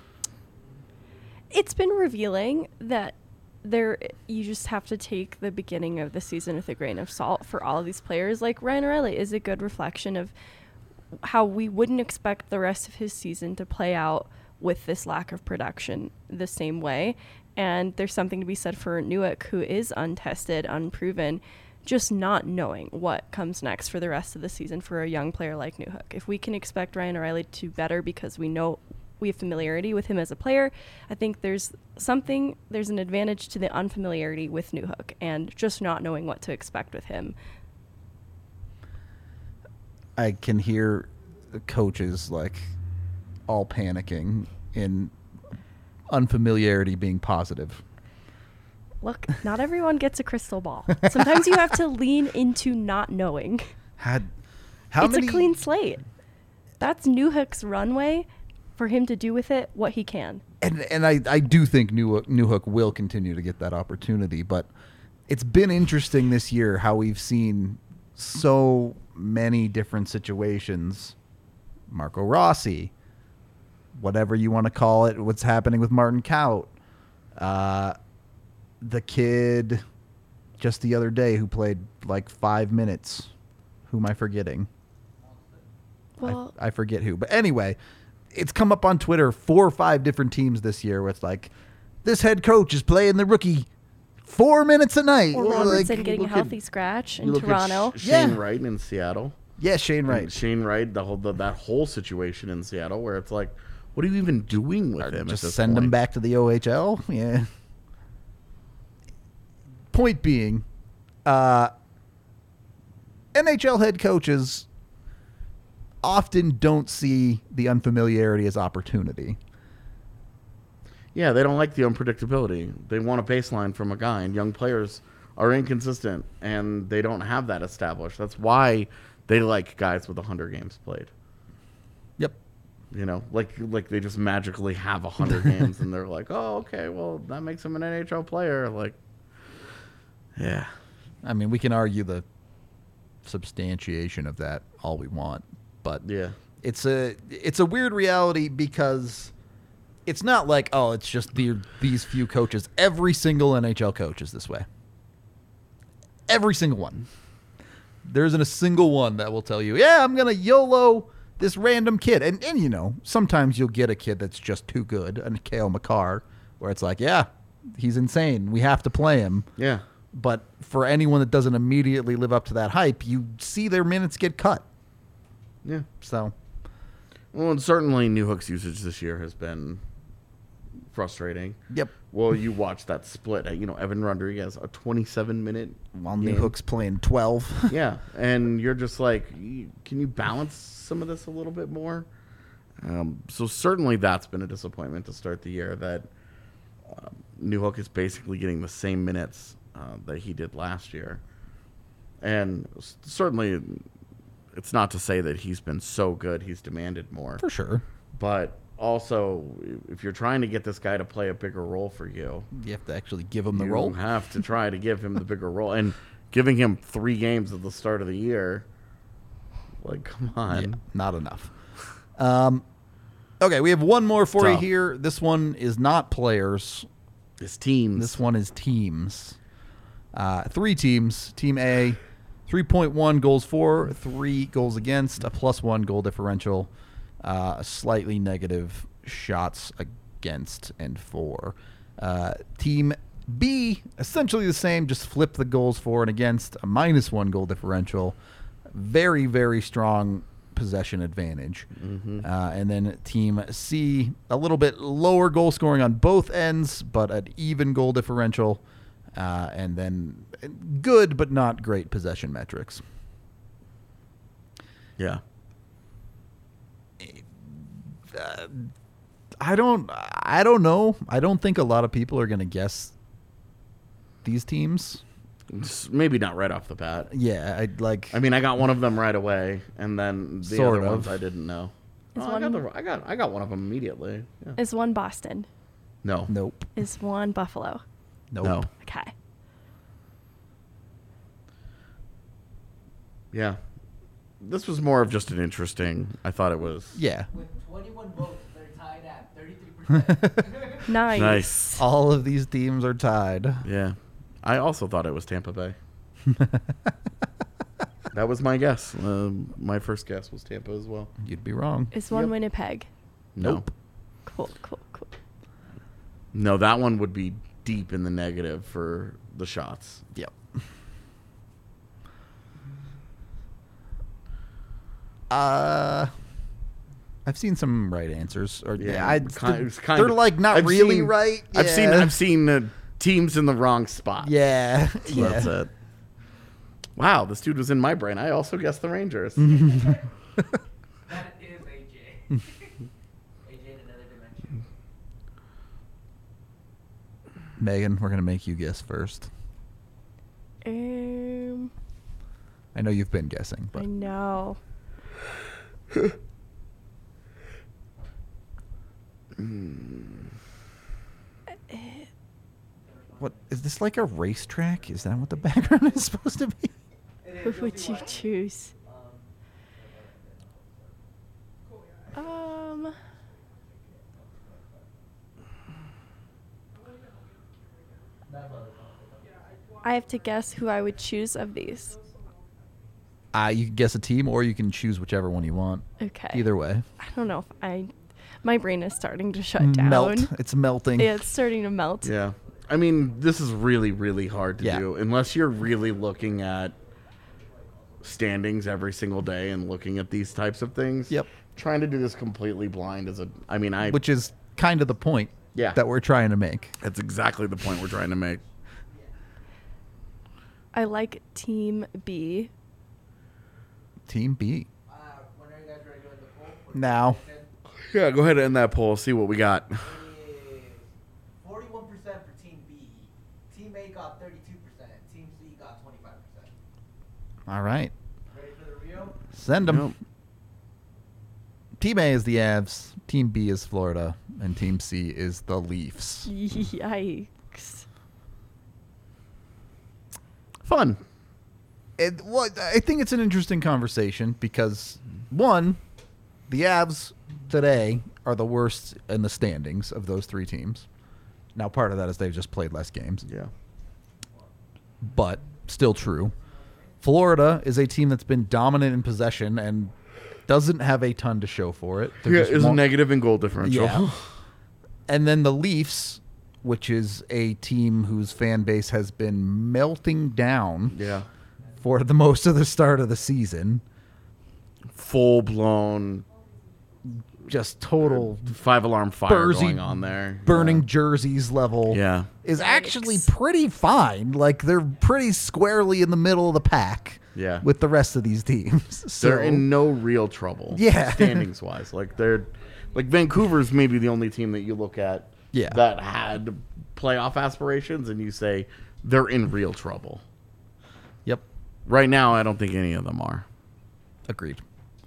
Speaker 7: It's been revealing that you just have to take the beginning of the season with a grain of salt for all of these players. Like Ryan O'Reilly is a good reflection of how we wouldn't expect the rest of his season to play out with this lack of production the same way. And there's something to be said for Newhook, who is untested, unproven, just not knowing what comes next for the rest of the season for a young player like Newhook. If we can expect Ryan O'Reilly to better because we know we have familiarity with him as a player, I think there's an advantage to the unfamiliarity with Newhook and just not knowing what to expect with him.
Speaker 4: I can hear the coaches like all panicking in unfamiliarity being positive.
Speaker 7: Look, not everyone gets a crystal ball. Sometimes you have to lean into not knowing.
Speaker 4: How
Speaker 7: It's
Speaker 4: many
Speaker 7: a clean slate. That's Newhook's runway for him to do with it what he can.
Speaker 4: And I do think Newhook will continue to get that opportunity, but it's been interesting this year how we've seen so many different situations. Marco Rossi, whatever you want to call it, what's happening with Martin Kaut, the kid just the other day who played like 5 minutes. Who am I forgetting?
Speaker 7: Well,
Speaker 4: I forget who. But anyway, it's come up on Twitter 4 or 5 different teams this year with like, this head coach is playing the rookie 4 minutes a night.
Speaker 7: or
Speaker 4: Like,
Speaker 7: Robertson getting a
Speaker 5: look at-
Speaker 7: healthy scratch
Speaker 5: You
Speaker 7: in
Speaker 5: look
Speaker 7: Toronto.
Speaker 5: at Shane
Speaker 4: Yeah.
Speaker 5: Wright in Seattle.
Speaker 4: yeah, Shane Wright.
Speaker 5: And Shane Wright, that whole situation in Seattle where it's like, what are you even doing with him?
Speaker 4: Just
Speaker 5: at this
Speaker 4: send him
Speaker 5: point?
Speaker 4: back to the OHL. Yeah. Point being, NHL head coaches often don't see the unfamiliarity as opportunity.
Speaker 5: Yeah, they don't like the unpredictability. They want a baseline from a guy, and young players are inconsistent, and they don't have that established. That's why they like guys with 100 games played.
Speaker 4: Yep.
Speaker 5: You know, like they just magically have 100 games, and they're like, oh, okay, well, that makes him an NHL player. Like, yeah.
Speaker 4: I mean, we can argue the substantiation of that all we want, but
Speaker 5: Yeah.
Speaker 4: it's a weird reality because it's not like, oh, it's just these few coaches. Every single NHL coach is this way. Every single one. There isn't a single one that will tell you, yeah, I'm going to YOLO this random kid. And, you know, sometimes you'll get a kid that's just too good, a Kale McCarr, where it's like, yeah, he's insane. We have to play him.
Speaker 5: Yeah.
Speaker 4: But for anyone that doesn't immediately live up to that hype, you see their minutes get cut.
Speaker 5: Yeah.
Speaker 4: So,
Speaker 5: Well, and certainly New Hook's usage this year has been frustrating.
Speaker 4: yep.
Speaker 5: Well, you watch that split. You know, Evan Rodriguez, a 27-minute
Speaker 4: While New Hook's playing 12.
Speaker 5: Yeah, and you're just like, can you balance some of this a little bit more? So certainly that's been a disappointment to start the year, that New Hook is basically getting the same minutes that he did last year. And certainly it's not to say that he's been so good he's demanded more.
Speaker 4: For sure.
Speaker 5: But also, if you're trying to get this guy to play a bigger role for you,
Speaker 4: You have to actually give him the
Speaker 5: you
Speaker 4: role.
Speaker 5: have to try to give him the bigger role. And giving him 3 games at the start of the year, like, come on.
Speaker 4: Yeah, not enough. Okay, we have one more for you
Speaker 5: Tough.
Speaker 4: here. This one is not players.
Speaker 5: His teams.
Speaker 4: This one is teams. 3 teams. Team A, 3.1 goals for, 3 goals against, a +1 goal differential, slightly negative shots against and for. Team B, essentially the same, just flip the goals for and against, a -1 goal differential. Very, very strong possession advantage. And then Team C, a little bit lower goal scoring on both ends, but an even goal differential. And then good but not great possession metrics.
Speaker 5: Yeah.
Speaker 4: I don't know. I don't think a lot of people are going to guess these teams.
Speaker 5: Maybe not right off the bat.
Speaker 4: Yeah,
Speaker 5: I mean, I got one of them right away, and then the
Speaker 4: Sort
Speaker 5: other
Speaker 4: of.
Speaker 5: ones I didn't know.
Speaker 7: Is
Speaker 5: Oh, I got one of them immediately. Yeah.
Speaker 7: Is one Boston?
Speaker 5: No.
Speaker 4: nope.
Speaker 7: Is one Buffalo?
Speaker 4: Nope.
Speaker 5: No.
Speaker 7: Okay.
Speaker 5: Yeah. This was more of just an interesting. I thought it was.
Speaker 4: Yeah.
Speaker 6: With 21 votes, they're tied at 33%.
Speaker 7: Nice.
Speaker 5: Nice.
Speaker 4: All of these teams are tied.
Speaker 5: Yeah. I also thought it was Tampa Bay. That was my guess. My first guess was Tampa as well.
Speaker 4: You'd be wrong.
Speaker 7: Is one
Speaker 5: Yep.
Speaker 7: Winnipeg?
Speaker 5: Nope.
Speaker 7: Cool, cool, cool.
Speaker 5: No, that one would be deep in the negative for the shots.
Speaker 4: Yep. I've seen some right answers, or
Speaker 5: it's kind
Speaker 4: they're
Speaker 5: of-
Speaker 4: like not
Speaker 5: I've
Speaker 4: really
Speaker 5: seen-
Speaker 4: right.
Speaker 5: I've
Speaker 4: Yeah.
Speaker 5: seen teams in the wrong spot.
Speaker 4: Yeah,
Speaker 5: So
Speaker 4: yeah.
Speaker 5: that's it. Wow, this dude was in my brain. I also guessed the Rangers.
Speaker 6: That is AJ. AJ in another dimension.
Speaker 4: Megan, we're gonna make you guess first. I know you've been guessing,
Speaker 7: I
Speaker 4: but
Speaker 7: know.
Speaker 4: what is this, like a racetrack? Is that what the background is supposed to be?
Speaker 7: Who would you choose? I have to guess who I would choose of these.
Speaker 4: You can guess a team, or you can choose whichever one you want.
Speaker 7: Okay.
Speaker 4: Either way.
Speaker 7: I don't know if my brain is starting to shut down.
Speaker 4: Melt. It's melting.
Speaker 7: Yeah, it's starting to melt.
Speaker 5: Yeah. I mean, this is really, really hard to
Speaker 4: Yeah.
Speaker 5: do unless you're really looking at standings every single day and looking at these types of things.
Speaker 4: Yep.
Speaker 5: Trying to do this completely blind
Speaker 4: Which is kind of the point
Speaker 5: Yeah.
Speaker 4: that we're trying to make.
Speaker 5: That's exactly the point we're trying to make.
Speaker 7: I like Team B.
Speaker 4: Team B.
Speaker 6: When are you guys ready to go in the poll?
Speaker 4: Now.
Speaker 5: Yeah, go ahead and end that poll. See what we got.
Speaker 6: 41% for Team B. Team A got 32%. Team C got 25%.
Speaker 4: All right.
Speaker 6: Ready for the Rio?
Speaker 4: Send them.
Speaker 5: Nope.
Speaker 4: Team A is the Avs. Team B is Florida. And Team C is the Leafs.
Speaker 7: Yikes.
Speaker 5: Fun.
Speaker 4: I think it's an interesting conversation because, one, the Avs today are the worst in the standings of those three teams. Now, part of that is they've just played less games,
Speaker 5: Yeah.
Speaker 4: but still true. Florida is a team that's been dominant in possession and doesn't have a ton to show for it. They're just
Speaker 5: Is
Speaker 4: won't-
Speaker 5: negative in goal differential.
Speaker 4: Yeah. And then the Leafs, which is a team whose fan base has been melting down
Speaker 5: Yeah.
Speaker 4: for the most of the start of the season.
Speaker 5: Full blown
Speaker 4: Just total
Speaker 5: 5-alarm fire
Speaker 4: Bursy
Speaker 5: going on there.
Speaker 4: burning jerseys level
Speaker 5: Yeah.
Speaker 4: is actually pretty fine. Like, they're pretty squarely in the middle of the pack
Speaker 5: Yeah.
Speaker 4: with the rest of these teams. So,
Speaker 5: They're in no real trouble.
Speaker 4: Yeah.
Speaker 5: Standings wise. Like Vancouver's maybe the only team that you look at
Speaker 4: Yeah.
Speaker 5: that had playoff aspirations and you say they're in real trouble.
Speaker 4: Yep,
Speaker 5: Right now I don't think any of them are.
Speaker 4: agreed.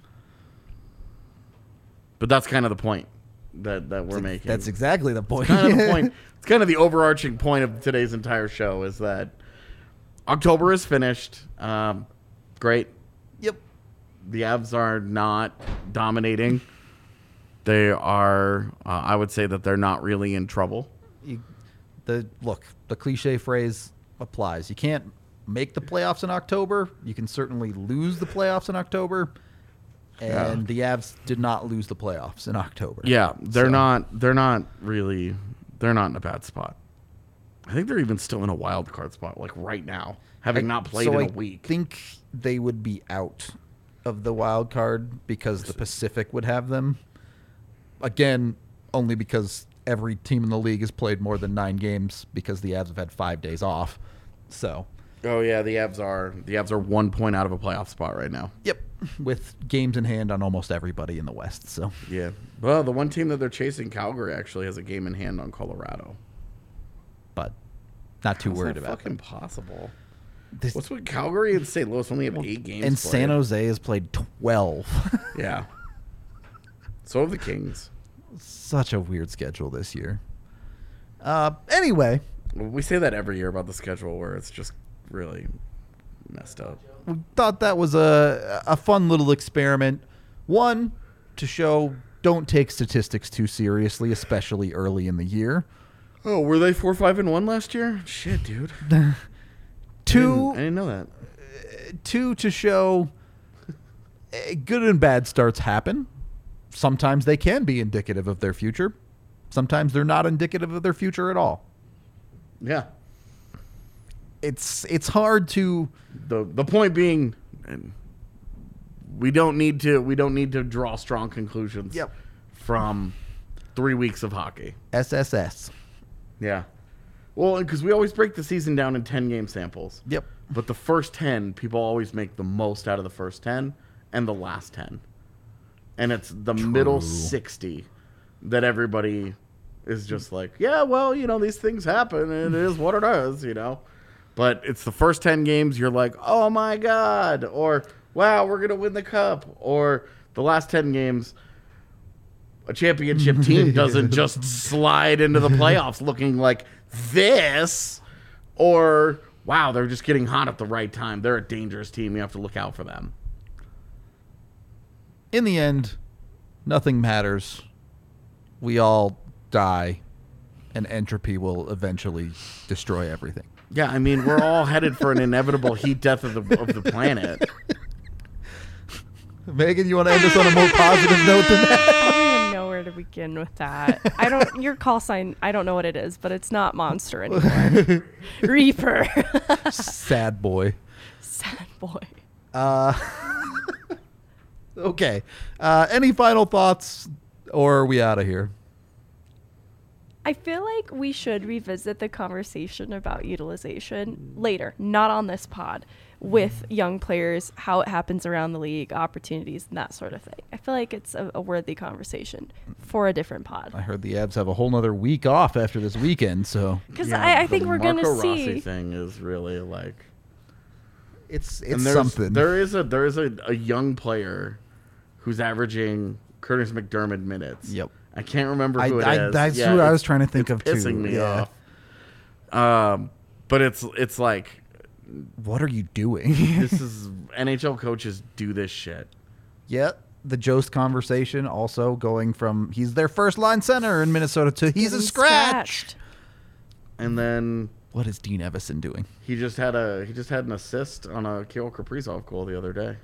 Speaker 5: But that's kind of the point that we're making.
Speaker 4: That's exactly the point.
Speaker 5: kind of the point. It's kind of the overarching point of today's entire show is that October is finished. Great.
Speaker 4: Yep.
Speaker 5: The Avs are not dominating. They are, I would say that they're not really in trouble.
Speaker 4: The cliche phrase applies. You can't make the playoffs in October. You can certainly lose the playoffs in October. And the Avs did not lose the playoffs in October.
Speaker 5: Yeah, they're
Speaker 4: So-
Speaker 5: not really, they're not in a bad spot. I think they're even still in a wild card spot, like right now, having not played in a week.
Speaker 4: I think they would be out of the wild card because the Pacific would have them. Again, only because every team in the league has played more than 9 games because the Avs have had 5 days off. So,
Speaker 5: Oh yeah, the Avs are 1 point out of a playoff spot right now.
Speaker 4: yep, with games in hand on almost everybody in the West. So,
Speaker 5: Yeah. Well, the one team that they're chasing, Calgary, actually has a game in hand on Colorado.
Speaker 4: but not too
Speaker 5: How's
Speaker 4: worried
Speaker 5: that
Speaker 4: about
Speaker 5: fucking
Speaker 4: them.
Speaker 5: possible?
Speaker 4: This-
Speaker 5: What's with Calgary and St. Louis only have 8 games
Speaker 4: and
Speaker 5: played?
Speaker 4: San Jose has played 12.
Speaker 5: Yeah. So have the Kings.
Speaker 4: Such a weird schedule this year. Anyway,
Speaker 5: We say that every year about the schedule where it's just really messed up.
Speaker 4: we thought that was a fun little experiment. One, to show don't take statistics too seriously, especially early in the year.
Speaker 5: Oh, were they 4-5-1 last year? Shit, dude.
Speaker 4: Two,
Speaker 5: I didn't know that.
Speaker 4: to show good and bad starts happen. Sometimes they can be indicative of their future. Sometimes they're not indicative of their future at all.
Speaker 5: Yeah.
Speaker 4: It's hard to
Speaker 5: The point being, we don't need to draw strong conclusions.
Speaker 4: Yep.
Speaker 5: From 3 weeks of hockey.
Speaker 4: SSS.
Speaker 5: Yeah. Well, because we always break the season down in 10-game samples.
Speaker 4: Yep.
Speaker 5: But the first 10, people always make the most out of the first 10 and the last 10. And it's the middle 60 that everybody is just like, yeah, well, these things happen and it is what it is, But it's the first 10 games you're like, oh my God, or wow, we're going to win the cup. Or the last 10 games, a championship team doesn't just slide into the playoffs looking like this. Or, wow, they're just getting hot at the right time. They're a dangerous team. You have to look out for them.
Speaker 4: In the end, nothing matters. We all die, and entropy will eventually destroy everything.
Speaker 5: Yeah, I mean, we're all headed for an inevitable heat death of the planet.
Speaker 4: Megan, you want to end us on a more positive note than that?
Speaker 7: I don't even know where to begin with that. Your call sign, I don't know what it is, but it's not Monster anymore. Reaper.
Speaker 4: Sad boy.
Speaker 7: Sad boy.
Speaker 4: Okay. Any final thoughts, or are we out of here?
Speaker 7: I feel like we should revisit the conversation about utilization later, not on this pod, with young players, how it happens around the league, opportunities, and that sort of thing. I feel like it's a worthy conversation for a different pod.
Speaker 4: I heard the Abs have a whole nother week off after this weekend, so
Speaker 7: Because I think we're going to
Speaker 5: Rossi
Speaker 7: see.
Speaker 5: thing is really like
Speaker 4: it's
Speaker 5: and
Speaker 4: something.
Speaker 5: There is a young player who's averaging Curtis McDermott minutes.
Speaker 4: Yep.
Speaker 5: I can't remember who it is.
Speaker 4: That's who I was trying to think
Speaker 5: it's
Speaker 4: of too.
Speaker 5: pissing me
Speaker 4: Yeah.
Speaker 5: off. But it's like,
Speaker 4: What are you doing?
Speaker 5: this is NHL coaches do this shit.
Speaker 4: Yeah, the Jost conversation also going from he's their first line center in Minnesota to he's a
Speaker 7: Getting
Speaker 4: scratch.
Speaker 5: And then
Speaker 4: What is Dean Evison doing?
Speaker 5: he just had an assist on a Kirill Kaprizov goal the other day.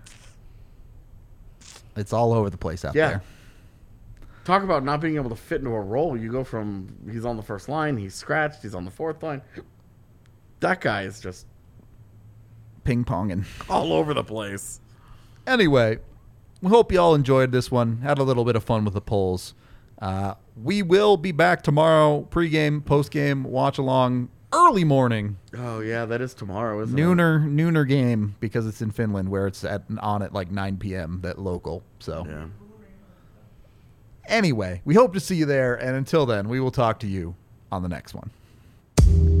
Speaker 4: It's all over the place out
Speaker 5: Yeah.
Speaker 4: there.
Speaker 5: Talk about not being able to fit into a role. You go from he's on the first line, he's scratched, he's on the fourth line. That guy is just
Speaker 4: Ping ponging.
Speaker 5: all over the place.
Speaker 4: Anyway, we hope you all enjoyed this one. Had a little bit of fun with the polls. We will be back tomorrow, pregame, postgame, watch along, early morning,
Speaker 5: Oh yeah, that is tomorrow, isn't it?
Speaker 4: nooner game because it's in Finland where it's on at like 9 p.m. that local. So
Speaker 5: Yeah.
Speaker 4: anyway, we hope to see you there. And until then, we will talk to you on the next one.